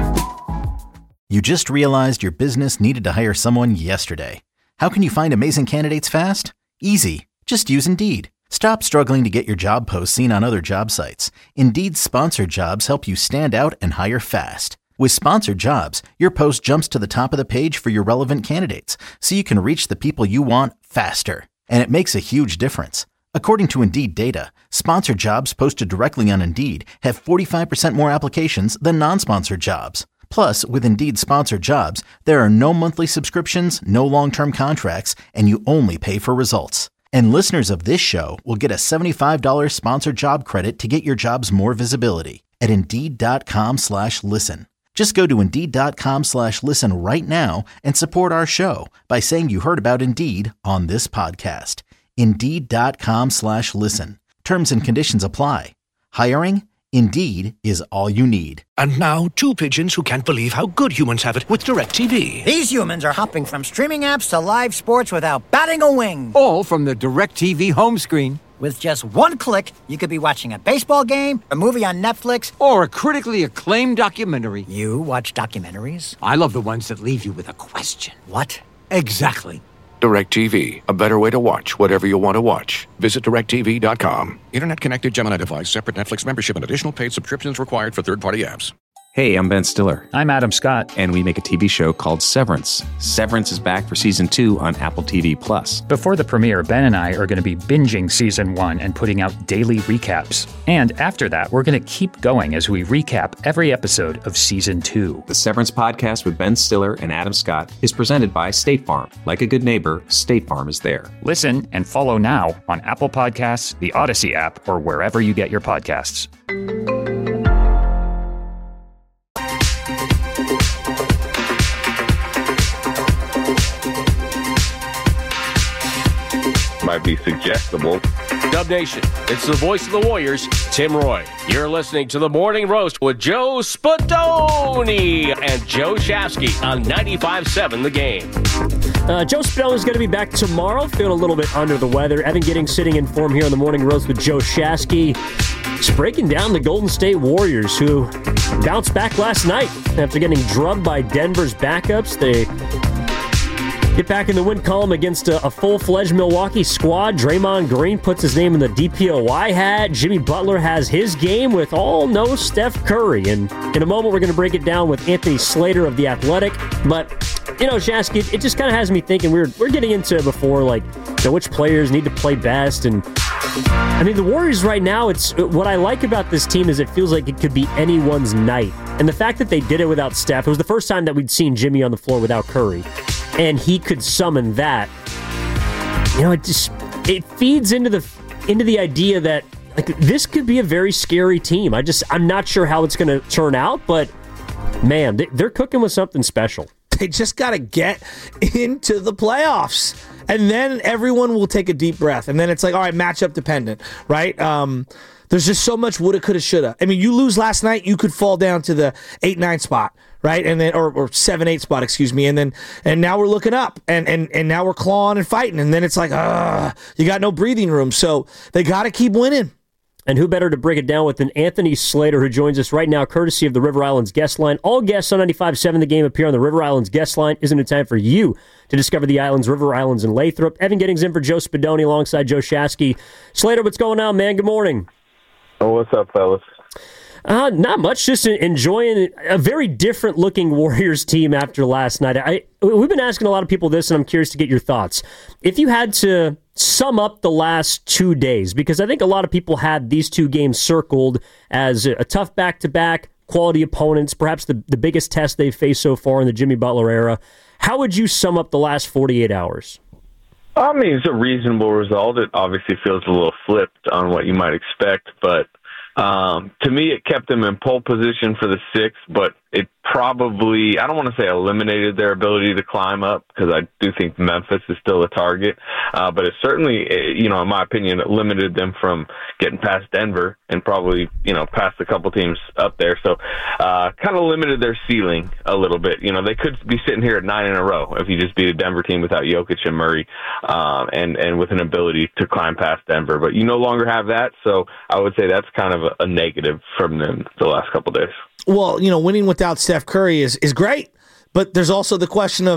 You just realized your business needed to hire someone yesterday. How can you find amazing candidates fast? Easy. Just use Indeed. Stop struggling to get your job posts seen on other job sites. Indeed's sponsored jobs help you stand out and hire fast. With sponsored jobs, your post jumps to the top of the page for your relevant candidates, so you can reach the people you want faster. And it makes a huge difference. According to Indeed data, sponsored jobs posted directly on Indeed have forty-five percent more applications than non-sponsored jobs. Plus, with Indeed sponsored jobs, there are no monthly subscriptions, no long-term contracts, and you only pay for results. And listeners of this show will get a seventy-five dollars sponsored job credit to get your jobs more visibility at Indeed.com slash listen. Just go to Indeed.com slash listen right now and support our show by saying you heard about Indeed on this podcast. Indeed.com slash listen. Terms and conditions apply. Hiring? Indeed is all you need. And now, two pigeons who can't believe how good humans have it with DirecTV. These humans are hopping from streaming apps to live sports without batting a wing. All from the DirecTV home screen. With just one click, you could be watching a baseball game, a movie on Netflix, or a critically acclaimed documentary. You watch documentaries? I love the ones that leave you with a question. What? Exactly. DirecTV, a better way to watch whatever you want to watch. Visit direct T V dot com. Internet connected Gemini device, separate Netflix membership, and additional paid subscriptions required for third-party apps. Hey, I'm Ben Stiller. I'm Adam Scott. And we make a T V show called Severance. Severance is back for season two on Apple T V Plus. Before the premiere, Ben and I are going to be binging season one and putting out daily recaps. And after that, we're going to keep going as we recap every episode of season two. The Severance podcast with Ben Stiller and Adam Scott is presented by State Farm. Like a good neighbor, State Farm is there. Listen and follow now on Apple Podcasts, the Odyssey app, or wherever you get your podcasts. Might be suggestible. Dub Nation, it's the voice of the Warriors, Tim Roy. You're listening to The Morning Roast with Joe Spadoni and Joe Shasky on ninety-five point seven The Game. Uh, Joe Spadoni is going to be back tomorrow, feeling a little bit under the weather. Evan Giddings sitting in form here on The Morning Roast with Joe Shasky. Just breaking down the Golden State Warriors, who bounced back last night after getting drubbed by Denver's backups. They get back in the win column against a, a full-fledged Milwaukee squad. Draymond Green puts his name in the D P O Y hat. Jimmy Butler has his game with all no Steph Curry. And in a moment, we're going to break it down with Anthony Slater of The Athletic. But, you know, Shasky, it just kind of has me thinking, we we're, we're getting into it before, like, you know, which players need to play best. And, I mean, the Warriors right now, it's what I like about this team is it feels like it could be anyone's night. And the fact that they did it without Steph, it was the first time that we'd seen Jimmy on the floor without Curry. And he could summon that. You know, it just it feeds into the into the idea that like this could be a very scary team. I just I'm not sure how it's going to turn out, but man, they, they're cooking with something special. They just got to get into the playoffs, and then everyone will take a deep breath, and then it's like, all right, matchup dependent, right? Um, there's just so much woulda, coulda, shoulda. I mean, you lose last night, you could fall down to the eight nine spot. Right, and then or, or seven eight spot, excuse me, and then and now we're looking up, and and and now we're clawing and fighting, and then it's like, ah, you got no breathing room, so they got to keep winning. And who better to break it down with than Anthony Slater, who joins us right now, courtesy of the River Islands Guest Line. All guests on ninety-five point seven The Game appear on the River Islands Guest Line. Isn't it time for you to discover the islands, River Islands, and Lathrop? Evan Giddings in for Joe Spadoni alongside Joe Shasky. Slater, what's going on, man? Good morning. Oh, what's up, fellas? Uh, not much, just enjoying a very different-looking Warriors team after last night. I We've been asking a lot of people this, and I'm curious to get your thoughts. If you had to sum up the last two days, because I think a lot of people had these two games circled as a tough back-to-back, quality opponents, perhaps the, the biggest test they've faced so far in the Jimmy Butler era. How would you sum up the last forty-eight hours? I mean, it's a reasonable result. It obviously feels a little flipped on what you might expect, but Um, to me, it kept them in pole position for the sixth, but it probably, I don't want to say eliminated their ability to climb up, because I do think Memphis is still a target, uh, but it certainly, you know, in my opinion, it limited them from getting past Denver and probably, you know, past a couple teams up there. So uh, kind of limited their ceiling a little bit. You know, they could be sitting here at nine in a row if you just beat a Denver team without Jokic and Murray uh, and, and with an ability to climb past Denver. But you no longer have that, so I would say that's kind of a, a negative from them the last couple days. Well, you know, winning without Steph Curry is, is great, but there's also the question of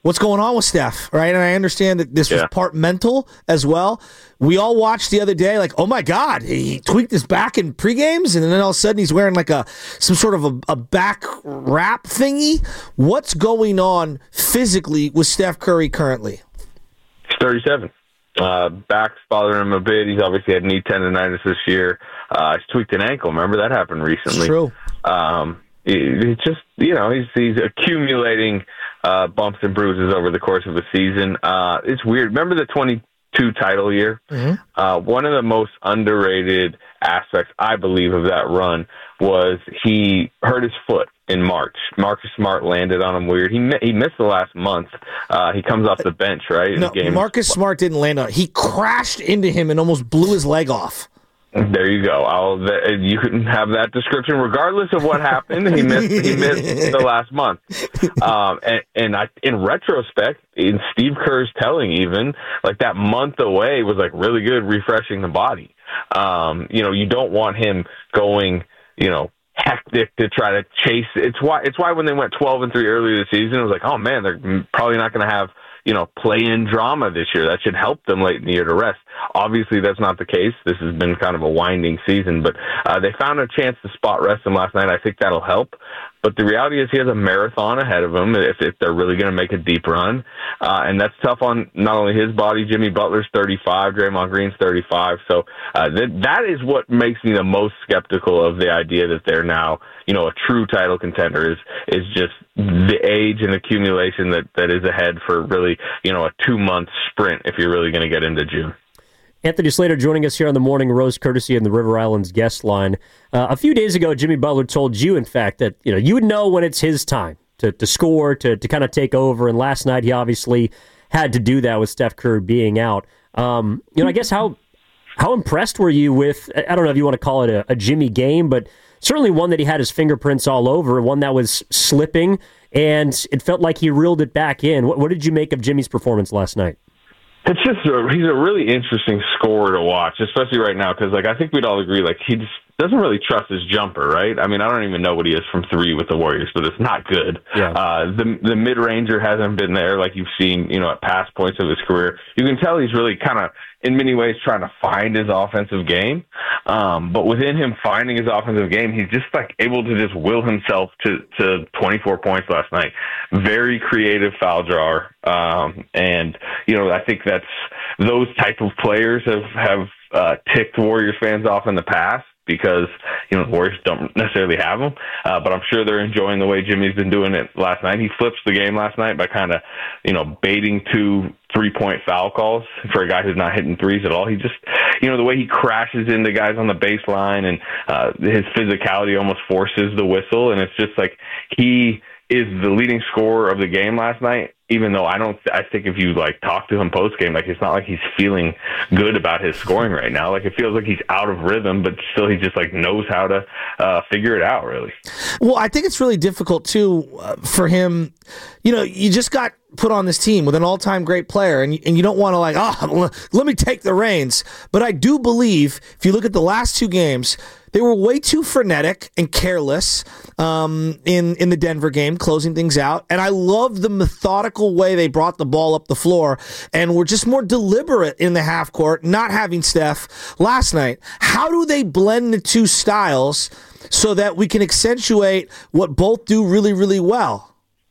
what's going on with Steph, right? And I understand that this was Yeah. part mental as well. We all watched the other day, like, oh my God, he tweaked his back in pre-games, and then all of a sudden he's wearing like a some sort of a, a back wrap thingy. What's going on physically with Steph Curry currently? He's thirty-seven. Uh, back's bothering him a bit. He's obviously had knee tendonitis this year. Uh, he's tweaked an ankle. Remember that happened recently. It's true. Um, it, it's just, you know, he's, he's accumulating uh, bumps and bruises over the course of a season. Uh, it's weird. Remember the twenty-two title year? Mm-hmm. Uh, one of the most underrated aspects, I believe, of that run was he hurt his foot in March. Marcus Smart landed on him weird. He mi- he missed the last month. Uh, he comes off the bench, right? No, in game. Marcus Smart didn't land on it. He crashed into him and almost blew his leg off. There you go. I'll, th- you can have that description, regardless of what happened. He missed. He missed the last month. Um, and and I, in retrospect, in Steve Kerr's telling, even like that month away was like really good, refreshing the body. Um, you know, you don't want him going, you know, hectic to try to chase. It's why. It's why when they went twelve and three earlier this season, it was like, oh man, they're probably not going to have, you know, play-in drama this year. That should help them late in the year to rest. Obviously, that's not the case. This has been kind of a winding season, but uh, they found a chance to spot rest him last night. I think that'll help. But the reality is he has a marathon ahead of him if, if they're really going to make a deep run. Uh, and that's tough on not only his body. Jimmy Butler's thirty-five, Draymond Green's thirty-five. So uh, that that is what makes me the most skeptical of the idea that they're now, you know, a true title contender is is just the age and accumulation that, that is ahead for really, you know, a two-month sprint if you're really going to get into June. Anthony Slater joining us here on the Morning Roast, courtesy of the River Islands guest line. Uh, a few days ago, Jimmy Butler told you, in fact, that you know you would know when it's his time to, to score, to, to kind of take over. And last night, he obviously had to do that with Steph Curry being out. Um, you know, I guess how how impressed were you with? I don't know if you want to call it a, a Jimmy game, but certainly one that he had his fingerprints all over, one that was slipping, and it felt like he reeled it back in. What, what did you make of Jimmy's performance last night? It's just a, he's a really interesting scorer to watch, especially right now, because like I think we'd all agree like he just doesn't really trust his jumper, right? I mean, I don't even know what he is from three with the Warriors, but it's not good. Yeah. Uh, the the mid ranger hasn't been there like you've seen, you know, at past points of his career. You can tell he's really kind of in many ways trying to find his offensive game. Um, but within him finding his offensive game, he's just like able to just will himself to, to twenty-four points last night. Very creative foul drawer. Um, and, you know, I think that's those type of players have, have uh, ticked Warriors fans off in the past because, you know, the Warriors don't necessarily have them. Uh, but I'm sure they're enjoying the way Jimmy's been doing it last night. He flips the game last night by kind of, you know, baiting two three-point foul calls for a guy who's not hitting threes at all. He just, you know, the way he crashes into guys on the baseline and uh, his physicality almost forces the whistle. And it's just like he is the leading scorer of the game last night, even though I don't, I think if you like talk to him post game, like it's not like he's feeling good about his scoring right now. Like it feels like he's out of rhythm, but still he just like knows how to uh, figure it out really. Well, I think it's really difficult too uh, for him. You know, you just got put on this team with an all-time great player, and, and you don't want to like, oh, let me take the reins. But I do believe if you look at the last two games, they were way too frenetic and careless um, in, in the Denver game, closing things out. And I love the methodical way they brought the ball up the floor and were just more deliberate in the half court, not having Steph last night. How do they blend the two styles so that we can accentuate what both do really, really well?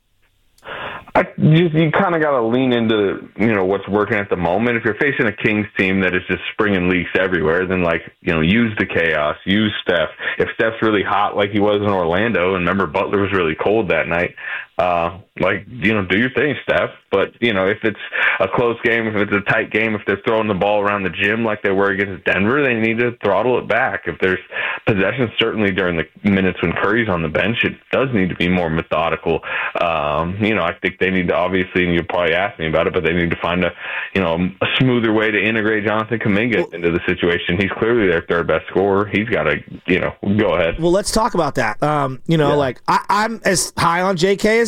I just, you kind of got to lean into, you know, what's working at the moment. If you're facing a Kings team that is just springing leaks everywhere, then, like, you know, use the chaos, use Steph. If Steph's really hot like he was in Orlando, and remember Butler was really cold that night, uh, like, you know, do your thing, Steph. But, you know, if it's a close game, if it's a tight game, if they're throwing the ball around the gym like they were against Denver, they need to throttle it back. If there's possessions, certainly during the minutes when Curry's on the bench, it does need to be more methodical. Um, you know, I think they need to obviously, and you'll probably ask me about it, but they need to find a, you know, a smoother way to integrate Jonathan Kuminga well, into the situation. He's clearly their third best scorer. He's got to, you know, go ahead. Well, let's talk about that. Um, you know, yeah. like I, I'm as high on J K as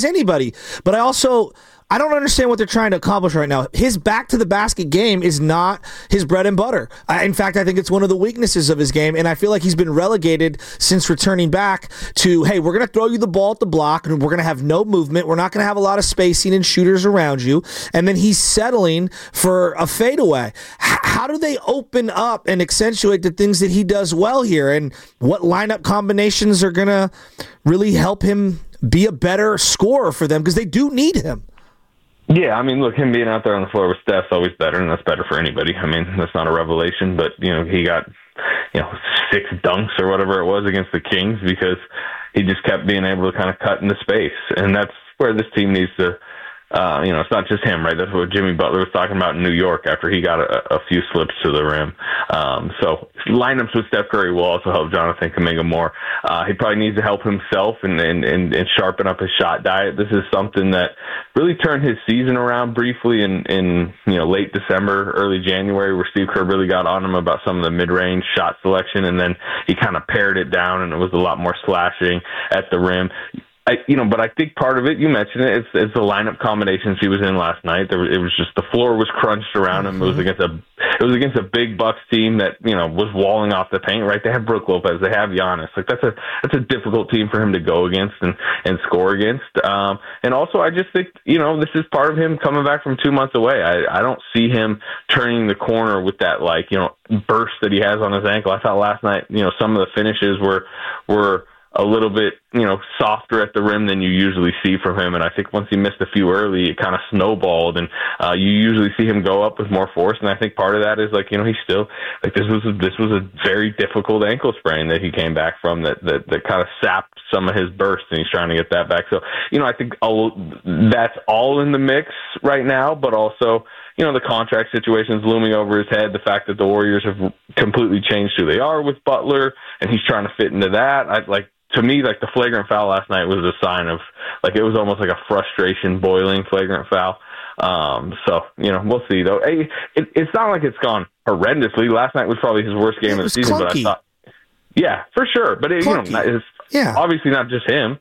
as anybody. But I also... I don't understand what they're trying to accomplish right now. His back-to-the-basket game is not his bread and butter. I, in fact, I think it's one of the weaknesses of his game, and I feel like he's been relegated since returning back to, hey, we're going to throw you the ball at the block, and we're going to have no movement. We're not going to have a lot of spacing and shooters around you. And then he's settling for a fadeaway. H- how do they open up and accentuate the things that he does well here, and what lineup combinations are going to really help him be a better scorer for them, because they do need him? Yeah, I mean, look, him being out there on the floor with Steph's always better, and that's better for anybody. I mean, that's not a revelation, but, you know, he got, you know, six dunks or whatever it was against the Kings because he just kept being able to kind of cut into space, and that's where this team needs to, uh, you know, it's not just him, right? That's what Jimmy Butler was talking about in New York after he got a, a few slips to the rim. Um, so lineups with Steph Curry will also help Jonathan Kuminga more. Uh, he probably needs to help himself and, and, and, and sharpen up his shot diet. This is something that really turned his season around briefly in, in you know late December, early January, where Steve Kerr really got on him about some of the mid-range shot selection, and then he kind of pared it down, and it was a lot more slashing at the rim. I, you know, but I think part of it, you mentioned it, it's, it's the lineup combinations he was in last night. There, it was just the floor was crunched around him. It was against a, it was against a big Bucks team that you know was walling off the paint. Right? They have Brook Lopez, they have Giannis. Like that's a that's a difficult team for him to go against and, and score against. Um, and also, I just think you know this is part of him coming back from two months away. I, I don't see him turning the corner with that like you know burst that he has on his ankle. I thought last night, you know, some of the finishes were were. a little bit, you know, softer at the rim than you usually see from him. And I think once he missed a few early, it kind of snowballed, and uh, you usually see him go up with more force. And I think part of that is like, you know, he's still like this was a, this was a very difficult ankle sprain that he came back from that that, that kind of sapped some of his burst, and he's trying to get that back. So, you know, I think all, that's all in the mix right now, but also, you know, the contract situation is looming over his head. The fact that the Warriors have completely changed who they are with Butler, and he's trying to fit into that. I like. To me, like the flagrant foul last night was a sign of, like it was almost like a frustration boiling flagrant foul. Um, so, you know, we'll see though. Hey, it, it's not like it's gone horrendously. Last night was probably his worst game of the season, clunky. But I thought, yeah, for sure. But it, you know, it's yeah. obviously not just him.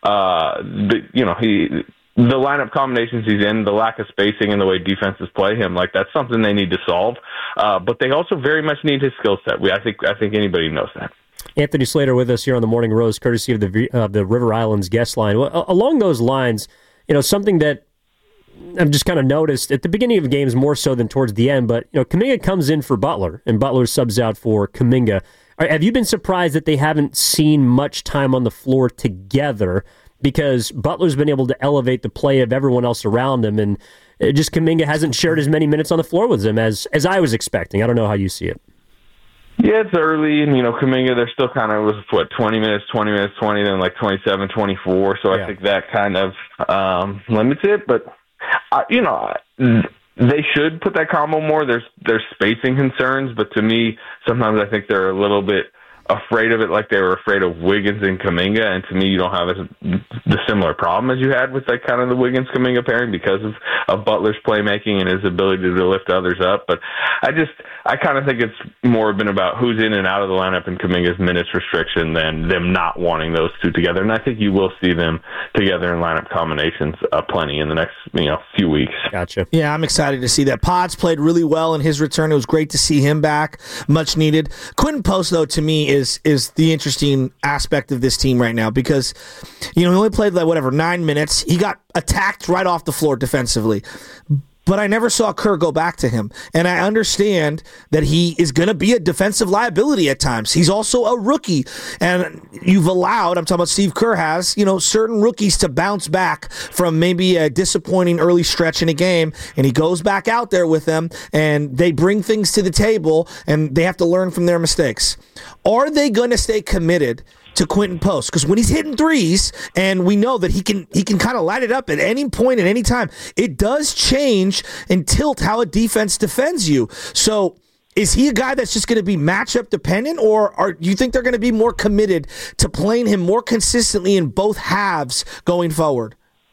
Uh, but, you know, he, the lineup combinations he's in, the lack of spacing and the way defenses play him, like that's something they need to solve. Uh, but they also very much need his skill set. We, I think, I think anybody knows that. Anthony Slater with us here on the Morning Rose, courtesy of the uh, the River Islands guest line. Well, along those lines, you know, something that I've just kind of noticed at the beginning of games more so than towards the end, but, you know, Kuminga comes in for Butler, and Butler subs out for Kuminga. Have you been surprised that they haven't seen much time on the floor together, because Butler's been able to elevate the play of everyone else around him, and just Kuminga hasn't shared as many minutes on the floor with him as, as I was expecting? I don't know how you see it. Yeah, it's early, and, you know, Kuminga, they're still kind of, was what, twenty minutes, twenty minutes, twenty, then like twenty-seven, twenty-four, so yeah. I think that kind of um, limits it, but, uh, you know, they should put that combo more. There's there's spacing concerns, but to me, sometimes I think they're a little bit afraid of it, like they were afraid of Wiggins and Kuminga, and to me, you don't have as, the similar problem as you had with like kind of the Wiggins-Kuminga pairing because of, of Butler's playmaking and his ability to lift others up. But I just, I kind of think it's more been about who's in and out of the lineup and Kuminga's minutes restriction than them not wanting those two together. And I think you will see them together in lineup combinations uh, plenty in the next, you know, few weeks. Gotcha. Yeah, I'm excited to see that. Pods played really well in his return. It was great to see him back. Much needed. Quentin Post, though, to me, is Is, is the interesting aspect of this team right now, because, you know, he only played like whatever nine minutes. He got attacked right off the floor defensively, but I never saw Kerr go back to him. And I understand that he is going to be a defensive liability at times. He's also a rookie, and you've allowed, I'm talking about Steve Kerr has, you know, certain rookies to bounce back from maybe a disappointing early stretch in a game, and he goes back out there with them, and they bring things to the table, and they have to learn from their mistakes. Are they going to stay committed to Quentin Post? Because when he's hitting threes, and we know that he can he can kind of light it up at any point at any time, it does change and tilt how a defense defends you. So is he a guy that's just going to be matchup dependent, or are you think they're going to be more committed to playing him more consistently in both halves going forward?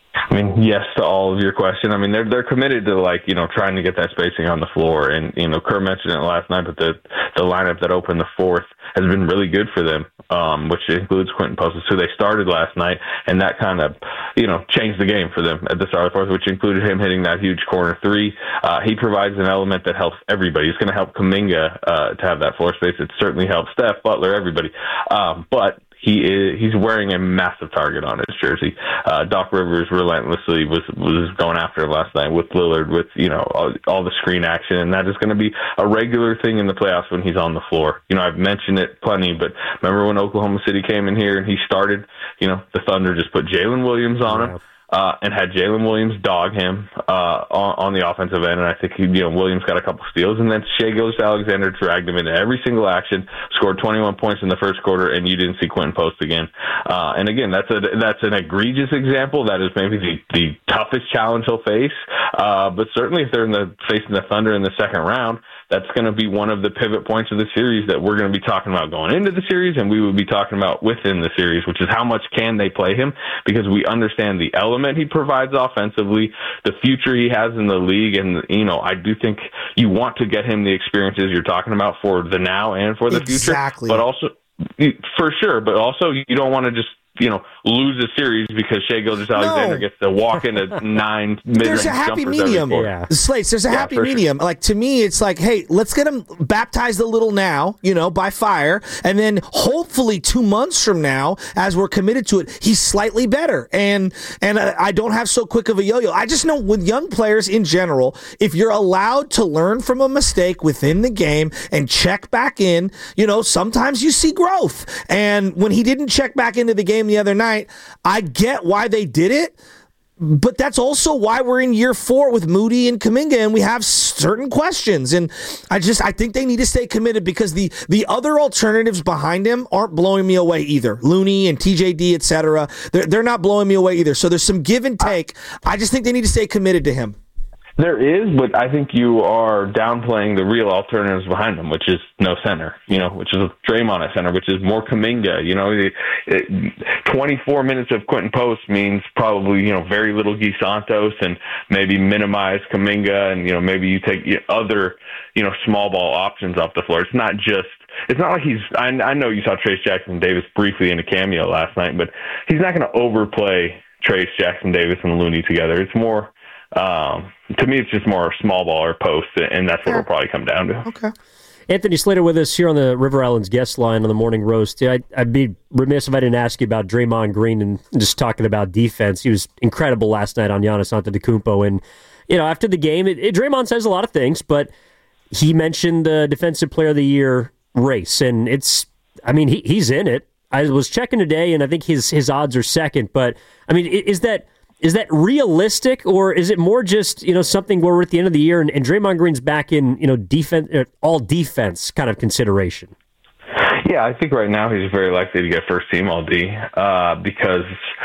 I mean, yes to all of your question. I mean, they're they're committed to, like, you know, trying to get that spacing on the floor. And, you know, Kerr mentioned it last night, but the the lineup that opened the fourth has been really good for them, um, which includes Quentin Post, who they started last night, and that kind of, you know, changed the game for them at the start of the fourth, which included him hitting that huge corner three. Uh, he provides an element that helps everybody. It's going to help Kuminga uh, to have that floor space. It certainly helps Steph, Butler, everybody. Um, but He is, he's wearing a massive target on his jersey. Uh, Doc Rivers relentlessly was, was going after him last night with Lillard, with, you know, all, all the screen action, and that is going to be a regular thing in the playoffs when he's on the floor. You know, I've mentioned it plenty, but remember when Oklahoma City came in here and he started, you know, the Thunder just put Jalen Williams on him. Uh, and had Jalen Williams dog him uh, on, on the offensive end, and I think he, you know, Williams got a couple steals, and then Shai Gilgeous-Alexander dragged him into every single action, scored twenty-one points in the first quarter, and you didn't see Quentin Post again. Uh, and again, that's a that's an egregious example. That is maybe the, the toughest challenge he'll face, uh, but certainly if they're in the facing the Thunder in the second round, that's going to be one of the pivot points of the series that we're going to be talking about going into the series, and we will be talking about within the series, which is how much can they play him, because we understand the element he provides offensively, the future he has in the league, and, you know, I do think you want to get him the experiences you're talking about for the now and for the exactly. future. But also, for sure, but also you don't want to just, you know, lose a series because Shai Gilgeous-Alexander No. gets to walk into nine mid-range There's a happy jumpers every medium. quarter. Slates, there's a Yeah, happy for sure. medium. Like, to me, it's like, hey, let's get him baptized a little now, you know, by fire. And then hopefully two months from now, as we're committed to it, he's slightly better. And and I, I don't have so quick of a yo-yo. I just know with young players in general, if you're allowed to learn from a mistake within the game and check back in, you know, sometimes you see growth. And when he didn't check back into the game the other night, I get why they did it, but that's also why we're in year four with Moody and Kuminga, and we have certain questions. And I just I think they need to stay committed, because the the other alternatives behind him aren't blowing me away either. Looney and T J D, et cetera. They're they're not blowing me away either. So there's some give and take. I just think they need to stay committed to him. There is, but I think you are downplaying the real alternatives behind them, which is no center, you know, which is Draymond at center, which is more Kuminga. You know, it, it, twenty-four minutes of Quentin Post means probably, you know, very little Guy Santos, and maybe minimize Kuminga, and, you know, maybe you take other, you know, small ball options off the floor. It's not just, it's not like he's, I, I know you saw Trace Jackson Davis briefly in a cameo last night, but he's not going to overplay Trace Jackson Davis and Looney together. It's more, Um, to me, it's just more small ball or post, and that's what it'll probably come down to. Okay. Anthony Slater with us here on the River Islands guest line on the Morning Roast. I'd, I'd be remiss if I didn't ask you about Draymond Green and just talking about defense. He was incredible last night on Giannis Antetokounmpo, and you know, after the game, it, it, Draymond says a lot of things, but he mentioned the Defensive Player of the Year race, and it's, I mean, he, he's in it. I was checking today, and I think his his odds are second. But I mean, is that is that realistic, or is it more just, you know, something where we're at the end of the year and, and Draymond Green's back in, you know, defense, uh, all defense kind of consideration? Yeah, I think right now he's very likely to get first team all D uh, because,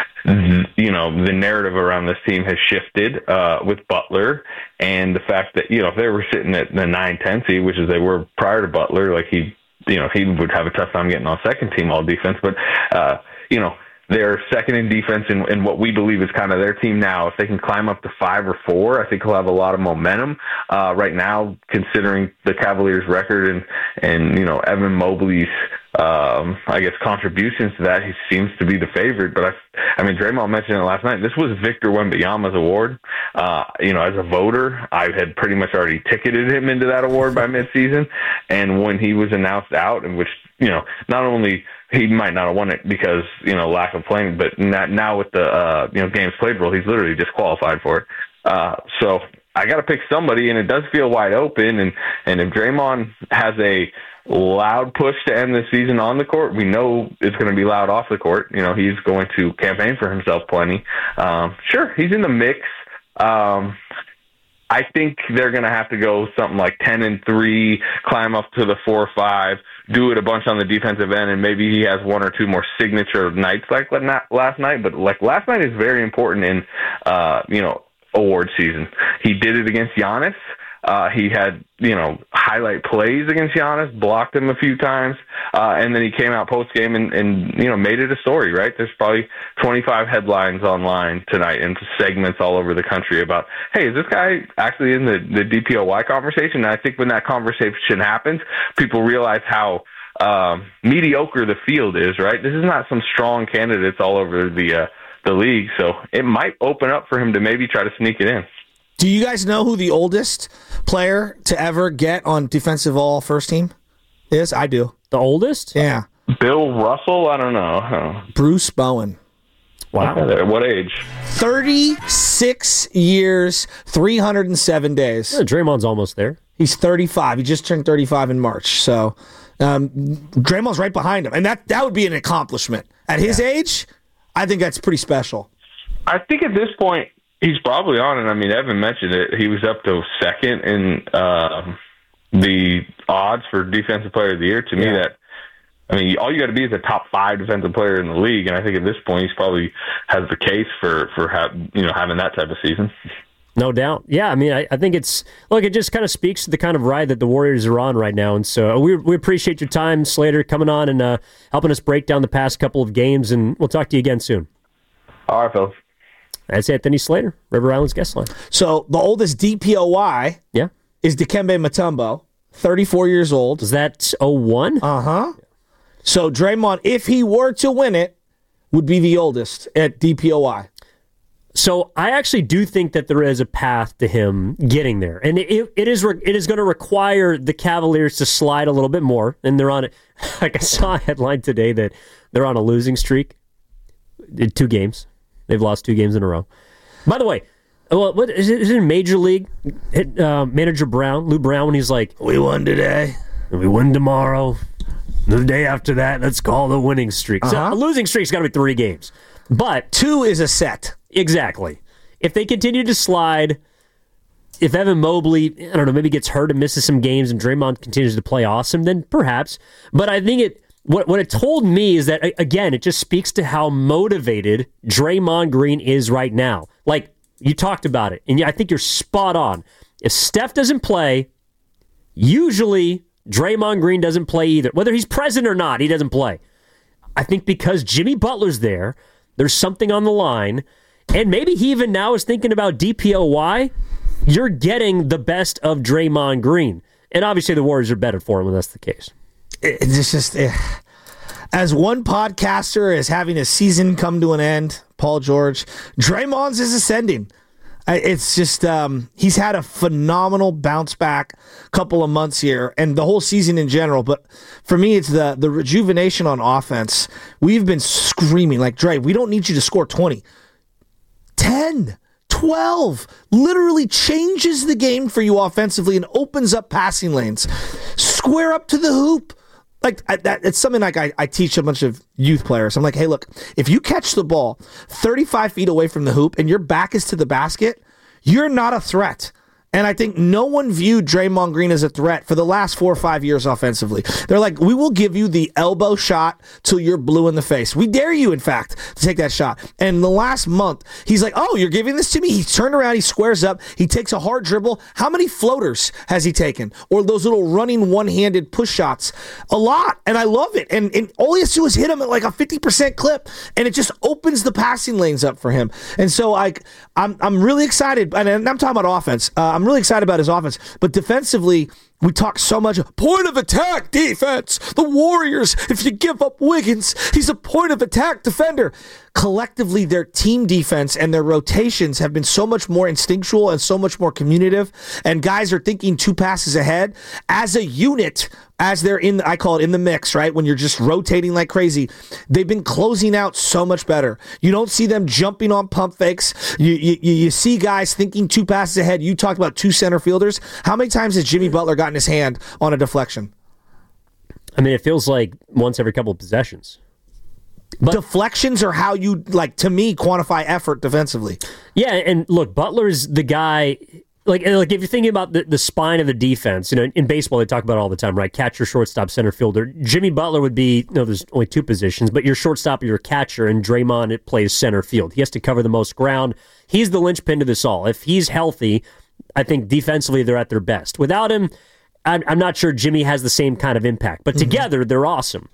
you know, the narrative around this team has shifted uh, with Butler, and the fact that, you know, if they were sitting at the nine ten seed, which is they were prior to Butler, like he, you know, he would have a tough time getting on second team all defense. But, uh, you know, they're second in defense in, in what we believe is kind of their team now. If they can climb up to five or four, I think he'll have a lot of momentum. Uh, right now, considering the Cavaliers' record and, and you know, Evan Mobley's, um, I guess, contributions to that, he seems to be the favorite. But, I, I mean, Draymond mentioned it last night. This was Victor Wembanyama's award. Uh, you know, as a voter, I had pretty much already ticketed him into that award by midseason. And when he was announced out, in which, you know, not only he might not have won it because, you know, lack of playing, but not, now with the, uh, you know, games played rule, he's literally disqualified for it. Uh, so I got to pick somebody, and it does feel wide open. And, and if Draymond has a loud push to end the season on the court, we know it's going to be loud off the court. You know, he's going to campaign for himself plenty. Um, sure, he's in the mix. Um, I think they're going to have to go something like ten and three, climb up to the four or five, do it a bunch on the defensive end, and maybe he has one or two more signature nights like last night. But like last night is very important in, uh, you know, award season. He did it against Giannis. Uh, he had, you know, highlight plays against Giannis, blocked him a few times, uh, and then he came out post-game and, and, you know, made it a story, right? There's probably twenty-five headlines online tonight and segments all over the country about, hey, is this guy actually in the, the D P O Y conversation? And I think when that conversation happens, people realize how um, mediocre the field is, right? This is not some strong candidates all over the uh, the league, so it might open up for him to maybe try to sneak it in. Do you guys know who the oldest player to ever get on defensive all first team is? I do. The oldest? Yeah. Bill Russell? I don't know. Huh. Bruce Bowen. Wow. Okay, what age? thirty-six years, three hundred seven days. Yeah, Draymond's almost there. He's thirty-five. He just turned thirty-five in March. So um, Draymond's right behind him. And that, that would be an accomplishment. At his yeah. age, I think that's pretty special. I think at this point, he's probably on it. I mean, Evan mentioned it. He was up to second in uh, the odds for Defensive Player of the Year. To me, yeah. that I mean, all you got to be is a top five defensive player in the league, and I think at this point, he's probably has the case for for have, you know having that type of season. No doubt. Yeah, I mean, I, I think it's look. It just kind of speaks to the kind of ride that the Warriors are on right now, and so we we appreciate your time, Slater, coming on and uh, helping us break down the past couple of games, and we'll talk to you again soon. All right, fellas. That's Anthony Slater, River Islands guest line. So the oldest D P O Y yeah. is Dikembe Mutombo, thirty-four years old. Is that oh one? Uh-huh. So Draymond, if he were to win it, would be the oldest at D P O Y. So I actually do think that there is a path to him getting there. And it, it is re- it is going to require the Cavaliers to slide a little bit more. And they're on it. Like I saw a headline today that they're on a losing streak. Two games. They've lost two games in a row. By the way, well, what is it, is it in Major League? It, uh, Manager Brown, Lou Brown, when he's like, we won today, and we win tomorrow. The day after that, let's call the winning streak. Uh-huh. So a losing streak's got to be three games. But two is a set. Exactly. If they continue to slide, if Evan Mobley, I don't know, maybe gets hurt and misses some games and Draymond continues to play awesome, then perhaps. But I think it what what it told me is that, again, it just speaks to how motivated Draymond Green is right now. Like, you talked about it, and I think you're spot on. If Steph doesn't play, usually Draymond Green doesn't play either. Whether he's present or not, he doesn't play. I think because Jimmy Butler's there, there's something on the line, and maybe he even now is thinking about D P O Y. You're getting the best of Draymond Green. And obviously the Warriors are better for him when that's the case. It's just, as one podcaster is having a season come to an end, Paul George, Draymond's is ascending. It's just, um, he's had a phenomenal bounce back couple of months here and the whole season in general. But for me, it's the, the rejuvenation on offense. We've been screaming like, Dre, we don't need you to score twenty. ten, twelve literally changes the game for you offensively and opens up passing lanes. Square up to the hoop. Like I, that, it's something like I, I teach a bunch of youth players. I'm like, hey, look, if you catch the ball thirty-five feet away from the hoop and your back is to the basket, you're not a threat. And I think no one viewed Draymond Green as a threat for the last four or five years offensively. They're like, we will give you the elbow shot till you're blue in the face. We dare you, in fact, to take that shot. And the last month, he's like, oh, you're giving this to me? He turned around, he squares up, he takes a hard dribble. How many floaters has he taken? Or those little running one-handed push shots? A lot, and I love it. And, and all he has to do is hit him at like a fifty percent clip, and it just opens the passing lanes up for him. And so I, I'm, I'm really excited, and I'm talking about offense. Uh, I'm I'm really excited about his offense, but defensively, we talk so much point of attack defense. The Warriors, if you give up Wiggins, he's a point of attack defender. Collectively, their team defense and their rotations have been so much more instinctual and so much more communicative, and guys are thinking two passes ahead as a unit. As they're in, I call it in the mix, right? When you're just rotating like crazy, they've been closing out so much better. You don't see them jumping on pump fakes. You you, you see guys thinking two passes ahead. You talked about two center fielders. How many times has Jimmy Butler gotten his hand on a deflection? I mean, it feels like once every couple of possessions. But deflections are how you, like, to me, quantify effort defensively. Yeah, and look, Butler's the guy. Like, like if you're thinking about the, the spine of the defense, you know, in baseball they talk about it all the time, right? Catcher, shortstop, center fielder. Jimmy Butler would be, you know, there's only two positions, but your shortstop or your catcher, and Draymond, it plays center field. He has to cover the most ground. He's the linchpin to this all. If he's healthy, I think defensively they're at their best. Without him, I'm, I'm not sure Jimmy has the same kind of impact. But together, mm-hmm. they're awesome.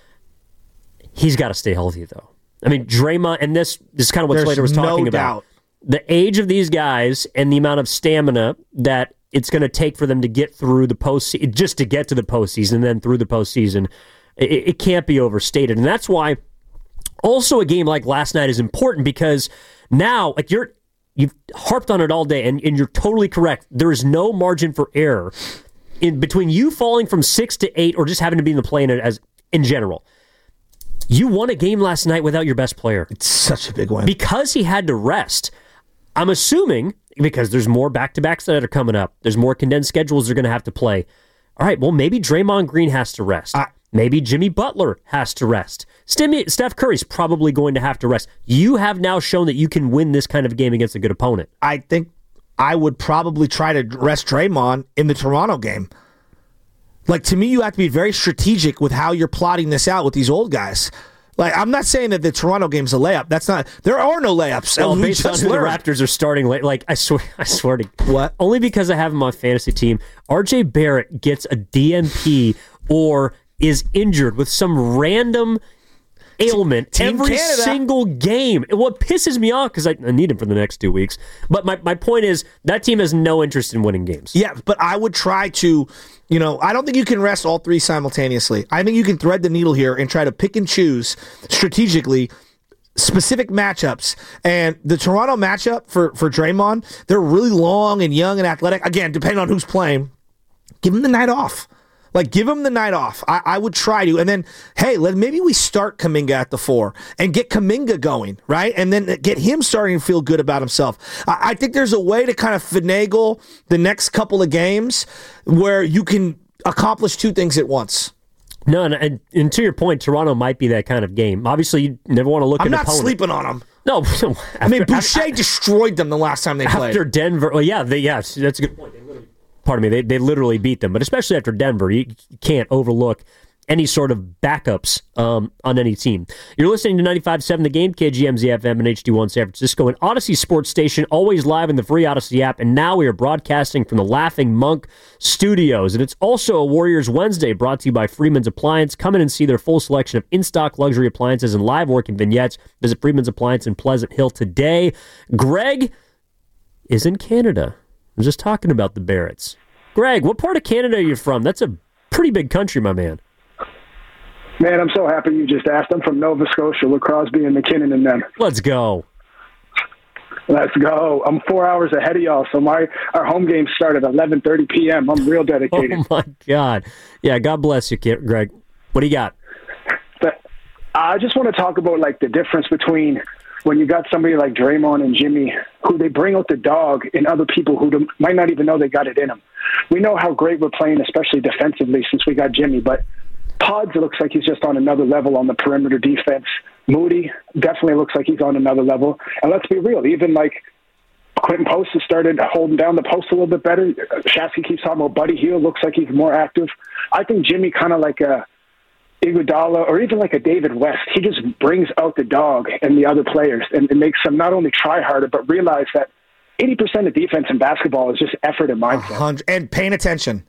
He's got to stay healthy, though. I mean, Draymond, and this, this is kind of what There's Slater was talking no about. doubt. The age of these guys and the amount of stamina that it's going to take for them to get through the postseason, just to get to the postseason and then through the postseason, it, it can't be overstated. And that's why also a game like last night is important, because now, like you're, you've harped on it all day, and, and you're totally correct. There is no margin for error in between you falling from six to eight or just having to be in the play-in as in general. You won a game last night without your best player. It's such a big win. Because he had to rest. I'm assuming, because there's more back-to-backs that are coming up, there's more condensed schedules they're going to have to play. All right, well, maybe Draymond Green has to rest. Uh, maybe Jimmy Butler has to rest. Steph Curry's probably going to have to rest. You have now shown that you can win this kind of game against a good opponent. I think I would probably try to rest Draymond in the Toronto game. Like, to me, you have to be very strategic with how you're plotting this out with these old guys. Like, I'm not saying that the Toronto game's a layup. That's not. There are no layups. Well, based on who the Raptors are starting late, like I swear, I swear to what? Only because I have him on my fantasy team. R J Barrett gets a D N P or is injured with some random ailment Team every Canada. single game. What pisses me off, because I, I need him for the next two weeks. But my, my point is that team has no interest in winning games. Yeah, but I would try to, you know, I don't think you can rest all three simultaneously. I think you can thread the needle here and try to pick and choose strategically specific matchups. And the Toronto matchup for, for Draymond, they're really long and young and athletic. Again, depending on who's playing, give him the night off. Like, give him the night off. I, I would try to. And then, hey, let, maybe we start Kuminga at the four and get Kuminga going, right? And then get him starting to feel good about himself. I, I think there's a way to kind of finagle the next couple of games where you can accomplish two things at once. No, and, and to your point, Toronto might be that kind of game. Obviously, you never want to look I'm at not opponent. sleeping on them. No. After, I mean, Boucher after, destroyed them the last time they played. After Denver. Well, yeah, they, yeah, that's a good point. They literally Pardon me, they they literally beat them. But especially after Denver, you can't overlook any sort of backups um, on any team. You're listening to ninety-five point seven The Game, K G M Z F M and H D one San Francisco, and Odyssey Sports Station, always live in the free Odyssey app. And now we are broadcasting from the Laughing Monk Studios. And it's also a Warriors Wednesday, brought to you by Freeman's Appliance. Come in and see their full selection of in-stock luxury appliances and live working vignettes. Visit Freeman's Appliance in Pleasant Hill today. Greg is in Canada. I'm just talking about the Barretts. Greg, what part of Canada are you from? That's a pretty big country, my man. Man, I'm so happy you just asked. I'm from Nova Scotia with Crosby and McKinnon and them. Let's go. Let's go. I'm four hours ahead of y'all, so my our home games start at eleven thirty p.m. I'm real dedicated. Oh, my God. Yeah, God bless you, Greg. What do you got? But I just want to talk about, like, the difference between when you got somebody like Draymond and Jimmy, who they bring out the dog in other people who might not even know they got it in them. We know how great we're playing, especially defensively, since we got Jimmy, but Pods looks like he's just on another level on the perimeter defense. Moody definitely looks like he's on another level. And let's be real, even like Quentin Post has started holding down the post a little bit better. Shasky keeps talking about Buddy Hield, looks like he's more active. I think Jimmy kind of like a Iguodala or even like a David West, he just brings out the dog and the other players and it makes them not only try harder, but realize that eighty percent of defense in basketball is just effort and mindset. And paying attention.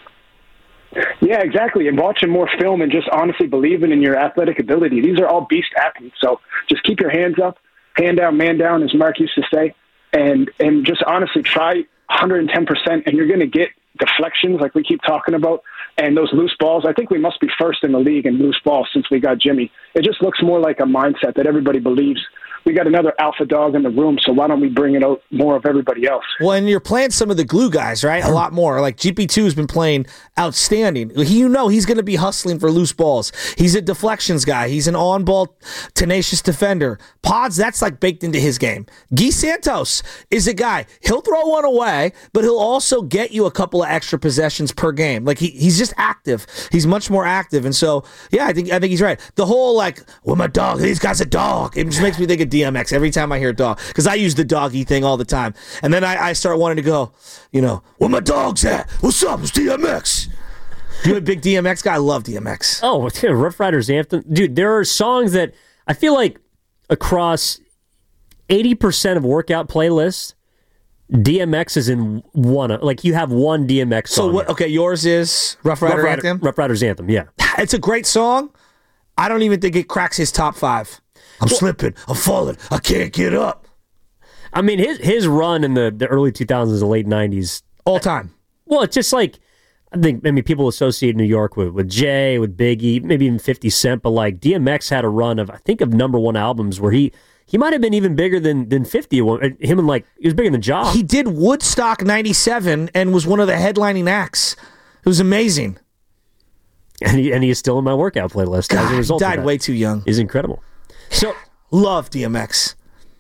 Yeah, exactly. And watching more film and just honestly believing in your athletic ability. These are all beast athletes. So just keep your hands up, hand down, man down, as Mark used to say, and, and just honestly try one hundred ten percent and you're going to get deflections like we keep talking about. And those loose balls, I think we must be first in the league in loose balls since we got Jimmy. It just looks more like a mindset that everybody believes. We got another alpha dog in the room, so why don't we bring it out more of everybody else? Well, and you're playing some of the glue guys, right? A lot more. Like G P two has been playing outstanding. He, you know he's going to be hustling for loose balls. He's a deflections guy. He's an on-ball, tenacious defender. Pods, that's like baked into his game. Guy Santos is a guy. He'll throw one away, but he'll also get you a couple of extra possessions per game. Like he, he's just active. He's much more active. And so, yeah, I think I think he's right. The whole like, well, my dog, these guys a dog. It just makes me think of D M X every time I hear dog, because I use the doggy thing all the time, and then I, I start wanting to go, you know, where my dog's at? What's up? It's D M X. You a big D M X guy? I love D M X. Oh, yeah, Rough Riders Anthem, dude. There are songs that I feel like across eighty percent of workout playlists, D M X is in one. Like, you have one D M X song. So, what, okay, yours is Rough Rider, Rough Rider Anthem? Rough Rider's Anthem, yeah. It's a great song. I don't even think it cracks his top five. I'm well, slipping. I'm falling. I can't get up. I mean, his his run in the, the early two thousands and late nineties. All time. Well, it's just like, I think, I mean, people associate New York with, with Jay, with Biggie, maybe even fifty Cent, but like D M X had a run of, I think, of number one albums where he he might have been even bigger than than fifty. Him and like, he was bigger than Ja. He did Woodstock ninety-seven and was one of the headlining acts. It was amazing. And he and he is still in my workout playlist God, as a result died of that. way too young. He's incredible. So, love D M X.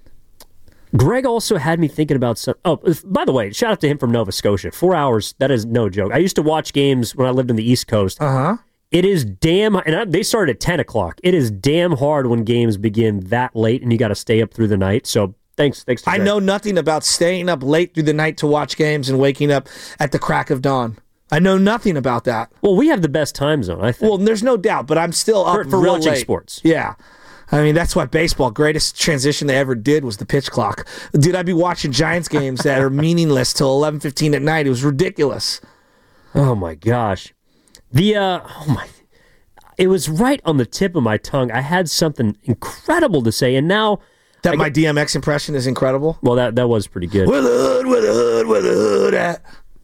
Greg also had me thinking about some. Oh, by the way, shout out to him from Nova Scotia. Four hours, that is no joke. I used to watch games when I lived in the East Coast. Uh huh. It is damn, and I, they started at ten o'clock. It is damn hard when games begin that late, and you got to stay up through the night. So thanks, thanks. To I Greg. know nothing about staying up late through the night to watch games and waking up at the crack of dawn. I know nothing about that. Well, we have the best time zone, I think. Well, there's no doubt, but I'm still up for, for real watching late. sports. Yeah. I mean, that's why baseball, greatest transition they ever did was the pitch clock. Dude, I'd be watching Giants games that are meaningless till eleven fifteen at night. It was ridiculous. Oh, my gosh. The, uh, oh, my, it was right on the tip of my tongue. I had something incredible to say, and now... That I my get, D M X impression is incredible? Well, that, that was pretty good. Where the hood, where the hood, where the hood at?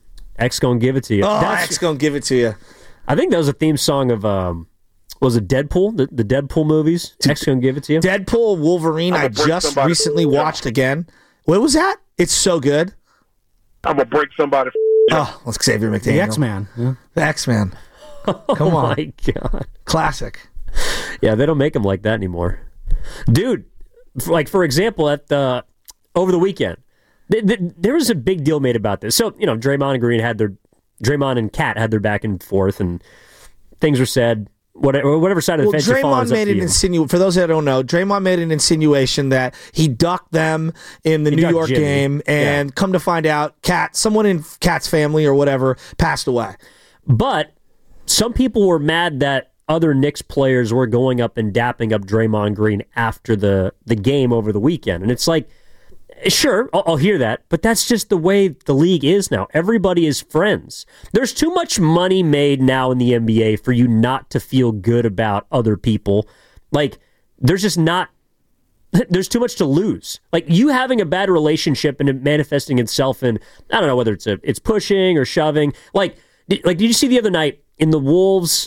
X gonna give it to you. Oh, That's, X gonna give it to you. I think that was a theme song of, um, was it Deadpool? The, the Deadpool movies? X gonna give it to you? Deadpool, Wolverine, I just recently watched again. What was that? It's so good. I'm gonna break somebody. Oh, let's Xavier McDaniel. The X-Man. Yeah. The X-Man. Come oh on. my God. Classic. Yeah, they don't make them like that anymore. Dude, like, for example, at the, over the weekend, th- th- there was a big deal made about this. So, you know, Draymond and Green had their, Draymond and Cat had their back and forth, and things were said. Whatever, whatever side of the well, fence you're following, Draymond made an insinuation. For those that don't know, Draymond made an insinuation that he ducked them in the He New ducked York Jimmy. game, and Yeah. come to find out, Cat, someone in Cat's family or whatever, passed away. But some people were mad that other Knicks players were going up and dapping up Draymond Green after the, the game over the weekend. And it's like, sure, I'll, I'll hear that, but that's just the way the league is now. Everybody is friends. There's too much money made now in the N B A for you not to feel good about other people. Like, there's just not, there's too much to lose. Like, you having a bad relationship and it manifesting itself in, I don't know whether it's a, it's pushing or shoving. Like, did, like, did you see the other night in the Wolves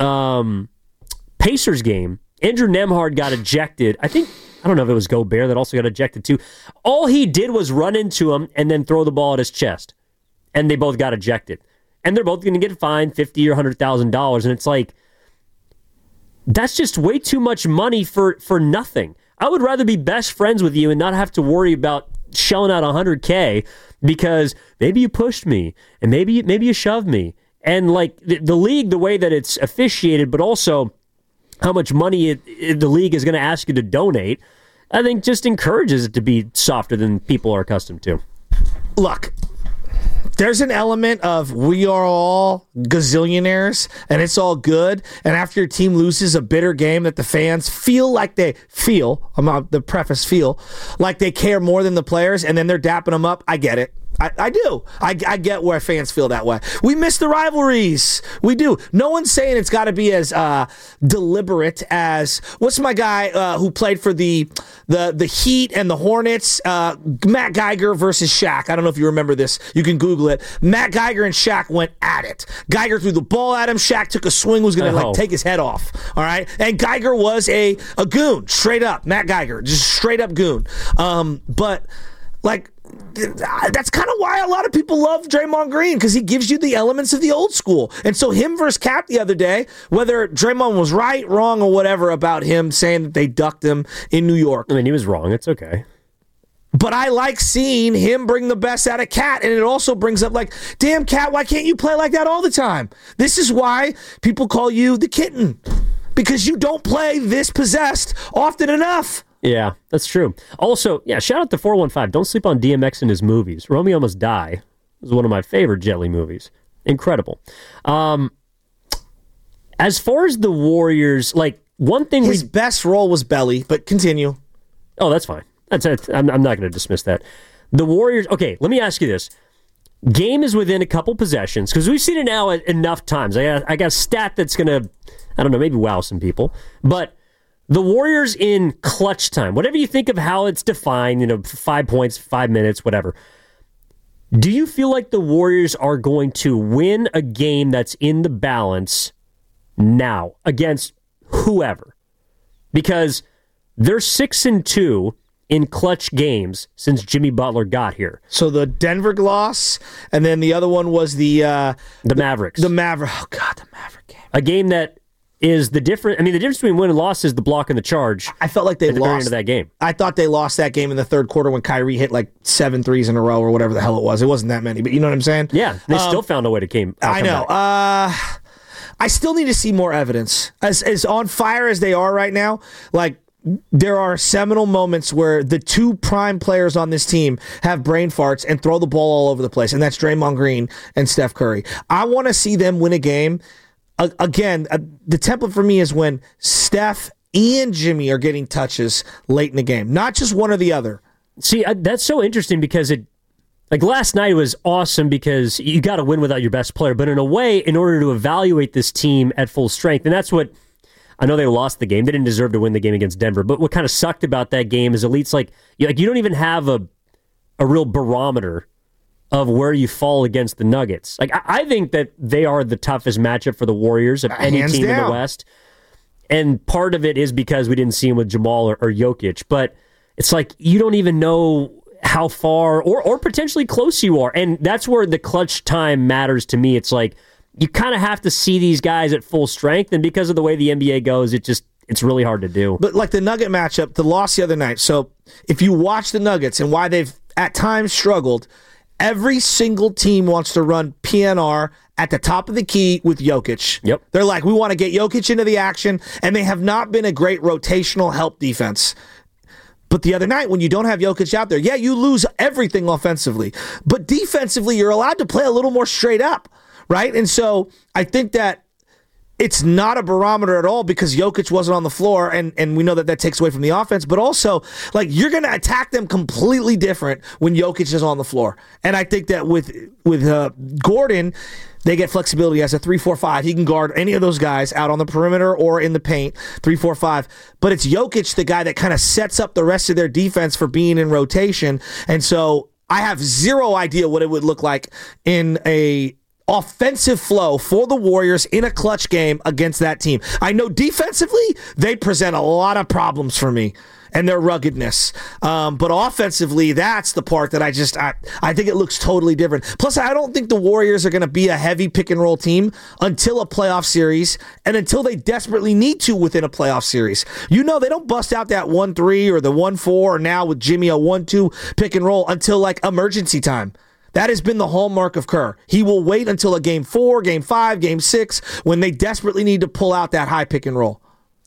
um, Pacers game, Andrew Nembhard got ejected. I think, I don't know if it was Gobert that also got ejected too. All he did was run into him and then throw the ball at his chest. And they both got ejected. And they're both going to get fined fifty thousand dollars or one hundred thousand dollars. And it's like, that's just way too much money for, for nothing. I would rather be best friends with you and not have to worry about shelling out one hundred K because maybe you pushed me and maybe, maybe you shoved me. And like the, the league, the way that it's officiated, but also how much money it, it, the league is going to ask you to donate, I think just encourages it to be softer than people are accustomed to. Look, there's an element of we are all gazillionaires and it's all good. And after your team loses a bitter game that the fans feel like they feel, I'm not the preface feel, like they care more than the players and then they're dapping them up. I get it. I, I do. I, I get where fans feel that way. We miss the rivalries. We do. No one's saying it's got to be as uh, deliberate as what's my guy uh, who played for the the the Heat and the Hornets, uh, Matt Geiger versus Shaq. I don't know if you remember this. You can Google it. Matt Geiger and Shaq went at it. Geiger threw the ball at him. Shaq took a swing, was going to Oh. like take his head off. All right, and Geiger was a a goon, straight up. Matt Geiger, just straight up goon. Um, but like. That's kind of why a lot of people love Draymond Green, because he gives you the elements of the old school. And so him versus Cap the other day, whether Draymond was right, wrong, or whatever about him saying that they ducked him in New York. I mean, he was wrong. It's okay. But I like seeing him bring the best out of Cat, and it also brings up like, damn, Cat, why can't you play like that all the time? This is why people call you the kitten, because you don't play this possessed often enough. Yeah, that's true. Also, yeah, shout out to four one five. Don't sleep on D M X and his movies. Romeo Must Die is one of my favorite Jet Li movies. Incredible. Um, as far as the Warriors, like, one thing His we... best role was Belly, but continue. Oh, that's fine. That's it. I'm, I'm not going to dismiss that. The Warriors, okay, let me ask you this. Game is within a couple possessions, because we've seen it now enough times. I got, I got a stat that's going to, I don't know, maybe wow some people. But the Warriors in clutch time, whatever you think of how it's defined, you know, five points, five minutes, whatever. Do you feel like the Warriors are going to win a game that's in the balance now against whoever? Because they're six and two in clutch games since Jimmy Butler got here. So the Denver loss, and then the other one was the uh, the Mavericks. The Maverick. Oh God, the Maverick game. A game that is the different. I mean, the difference between win and loss is the block and the charge. I felt like they at the lost very end of that game. I thought they lost that game in the third quarter when Kyrie hit like seven threes in a row or whatever the hell it was. It wasn't that many, but you know what I'm saying? Yeah, they um, still found a way to came. I know. Uh, I still need to see more evidence. As as on fire as they are right now, like. There are seminal moments where the two prime players on this team have brain farts and throw the ball all over the place, and that's Draymond Green and Steph Curry. I want to see them win a game. Uh, again, uh, the template for me is when Steph and Jimmy are getting touches late in the game, not just one or the other. See, I, that's so interesting because it, like last night was awesome because you got to win without your best player, but in a way, in order to evaluate this team at full strength, and that's what. I know they lost the game. They didn't deserve to win the game against Denver. But what kind of sucked about that game is Elite's like, you, like you don't even have a a real barometer of where you fall against the Nuggets. Like I, I think that they are the toughest matchup for the Warriors of any Hands team down. in the West. And part of it is because we didn't see him with Jamal or, or Jokic. But it's like you don't even know how far or or potentially close you are. And that's where the clutch time matters to me. It's like, you kind of have to see these guys at full strength, and because of the way the N B A goes, it just it's really hard to do. But like the Nugget matchup, the loss the other night. So if you watch the Nuggets and why they've at times struggled, every single team wants to run P N R at the top of the key with Jokic. Yep. They're like, we want to get Jokic into the action, and they have not been a great rotational help defense. But the other night, when you don't have Jokic out there, yeah, you lose everything offensively. But defensively, you're allowed to play a little more straight up. Right? And so I think that it's not a barometer at all because Jokic wasn't on the floor, and, and we know that that takes away from the offense, but also, like, you're going to attack them completely different when Jokic is on the floor. And I think that with with uh, Gordon, they get flexibility as a three four five. He can guard any of those guys out on the perimeter or in the paint, three four five. But it's Jokic, the guy that kind of sets up the rest of their defense for being in rotation. And so I have zero idea what it would look like in a offensive flow for the Warriors in a clutch game against that team. I know defensively, they present a lot of problems for me and their ruggedness. Um, but offensively, that's the part that I just, I, I think it looks totally different. Plus, I don't think the Warriors are going to be a heavy pick and roll team until a playoff series and until they desperately need to within a playoff series. You know, they don't bust out that one three or the one four or now with Jimmy a one two pick and roll until like emergency time. That has been the hallmark of Kerr. He will wait until a game four, game five, game six, when they desperately need to pull out that high pick and roll.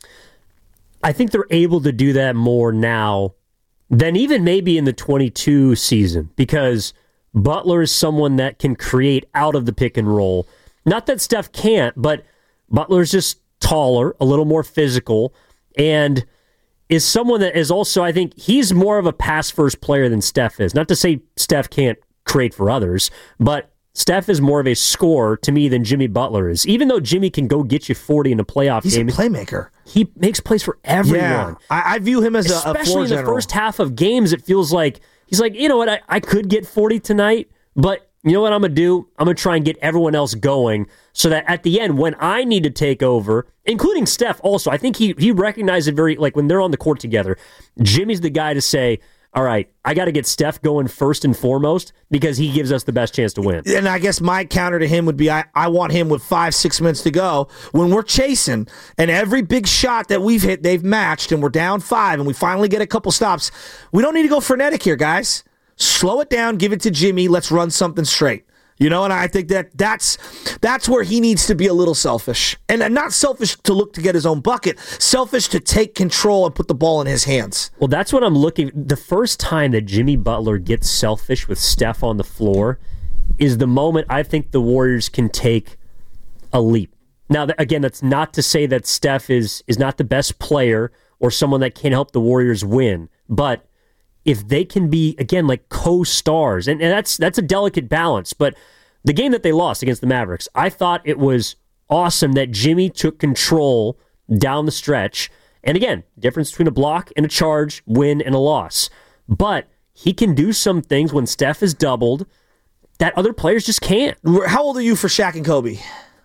I think they're able to do that more now than even maybe in the twenty-two season because Butler is someone that can create out of the pick and roll. Not that Steph can't, but Butler's just taller, a little more physical, and is someone that is also, I think, he's more of a pass-first player than Steph is. Not to say Steph can't create for others, but Steph is more of a scorer to me than Jimmy Butler is. Even though Jimmy can go get you forty in a playoff He's game. He's a playmaker. He makes plays for everyone. Yeah, I, I view him as Especially a, a floor in the general. first half of games, it feels like he's like, you know what, I, I could get forty tonight, but you know what I'm going to do? I'm going to try and get everyone else going so that at the end, when I need to take over, including Steph also, I think he, he recognized it very, like when they're on the court together, Jimmy's the guy to say, all right, I got to get Steph going first and foremost because he gives us the best chance to win. And I guess my counter to him would be I, I want him with five, six minutes to go when we're chasing and every big shot that we've hit, they've matched and we're down five and we finally get a couple stops. We don't need to go frenetic here, guys. Slow it down, give it to Jimmy. Let's run something straight. You know, and I think that that's that's where he needs to be a little selfish. And not selfish to look to get his own bucket, selfish to take control and put the ball in his hands. Well, that's what I'm looking. The first time that Jimmy Butler gets selfish with Steph on the floor is the moment I think the Warriors can take a leap. Now, again, that's not to say that Steph is is not the best player or someone that can help the Warriors win, but if they can be, again, like co-stars. And, and that's that's a delicate balance. But the game that they lost against the Mavericks, I thought it was awesome that Jimmy took control down the stretch. And again, difference between a block and a charge, win and a loss. But he can do some things when Steph is doubled that other players just can't. How old are you for Shaq and Kobe?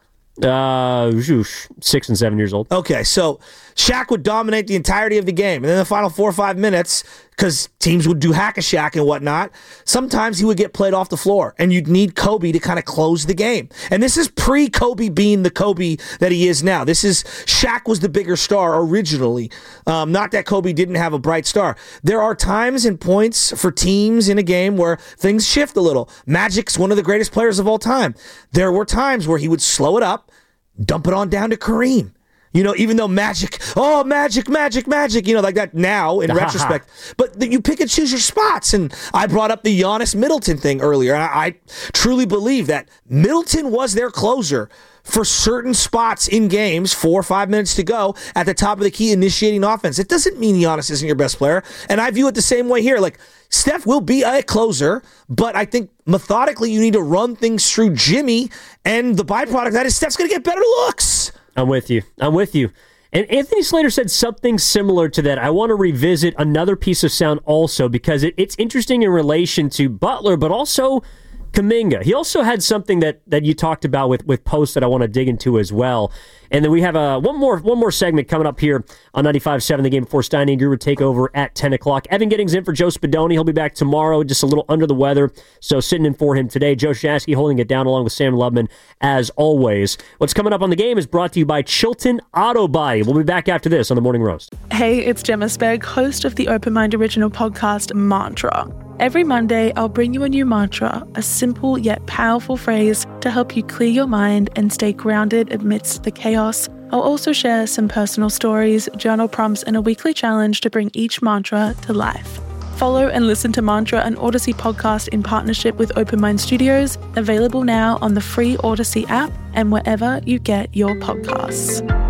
Uh, six and seven years old. Okay, so Shaq would dominate the entirety of the game. And then the final four or five minutes, because teams would do hack-a-Shaq and whatnot, sometimes he would get played off the floor. And you'd need Kobe to kind of close the game. And this is pre-Kobe being the Kobe that he is now. This is, Shaq was the bigger star originally. Um, not that Kobe didn't have a bright star. There are times and points for teams in a game where things shift a little. Magic's one of the greatest players of all time. There were times where he would slow it up, dump it on down to Kareem. You know, even though Magic, oh, Magic, Magic, Magic, you know, like that now in retrospect. But you pick and choose your spots. And I brought up the Giannis Middleton thing earlier. And I, I truly believe that Middleton was their closer for certain spots in games, four or five minutes to go, at the top of the key initiating offense. It doesn't mean Giannis isn't your best player. And I view it the same way here. Like, Steph will be a closer, but I think methodically you need to run things through Jimmy, and the byproduct of that is Steph's going to get better looks. I'm with you. I'm with you. And Anthony Slater said something similar to that. I want to revisit another piece of sound also because it, it's interesting in relation to Butler, but also Kuminga. He also had something that, that you talked about with, with Post that I want to dig into as well. And then we have a, one more one more segment coming up here on ninety-five point seven The Game before Steiny and Guru take over at ten o'clock. Evan Giddings in for Joe Spadoni. He'll be back tomorrow, just a little under the weather, so sitting in for him today. Joe Shasky holding it down along with Sam Lubman as always. What's coming up on The Game is brought to you by Chilton Auto Body. We'll be back after this on The Morning Roast. Hey, it's Gemma Spegg, host of the Open Mind original podcast, Mantra. Every Monday, I'll bring you a new mantra, a simple yet powerful phrase to help you clear your mind and stay grounded amidst the chaos. I'll also share some personal stories, journal prompts, and a weekly challenge to bring each mantra to life. Follow and listen to Mantra, an Odyssey podcast in partnership with Open Mind Studios, available now on the free Odyssey app and wherever you get your podcasts.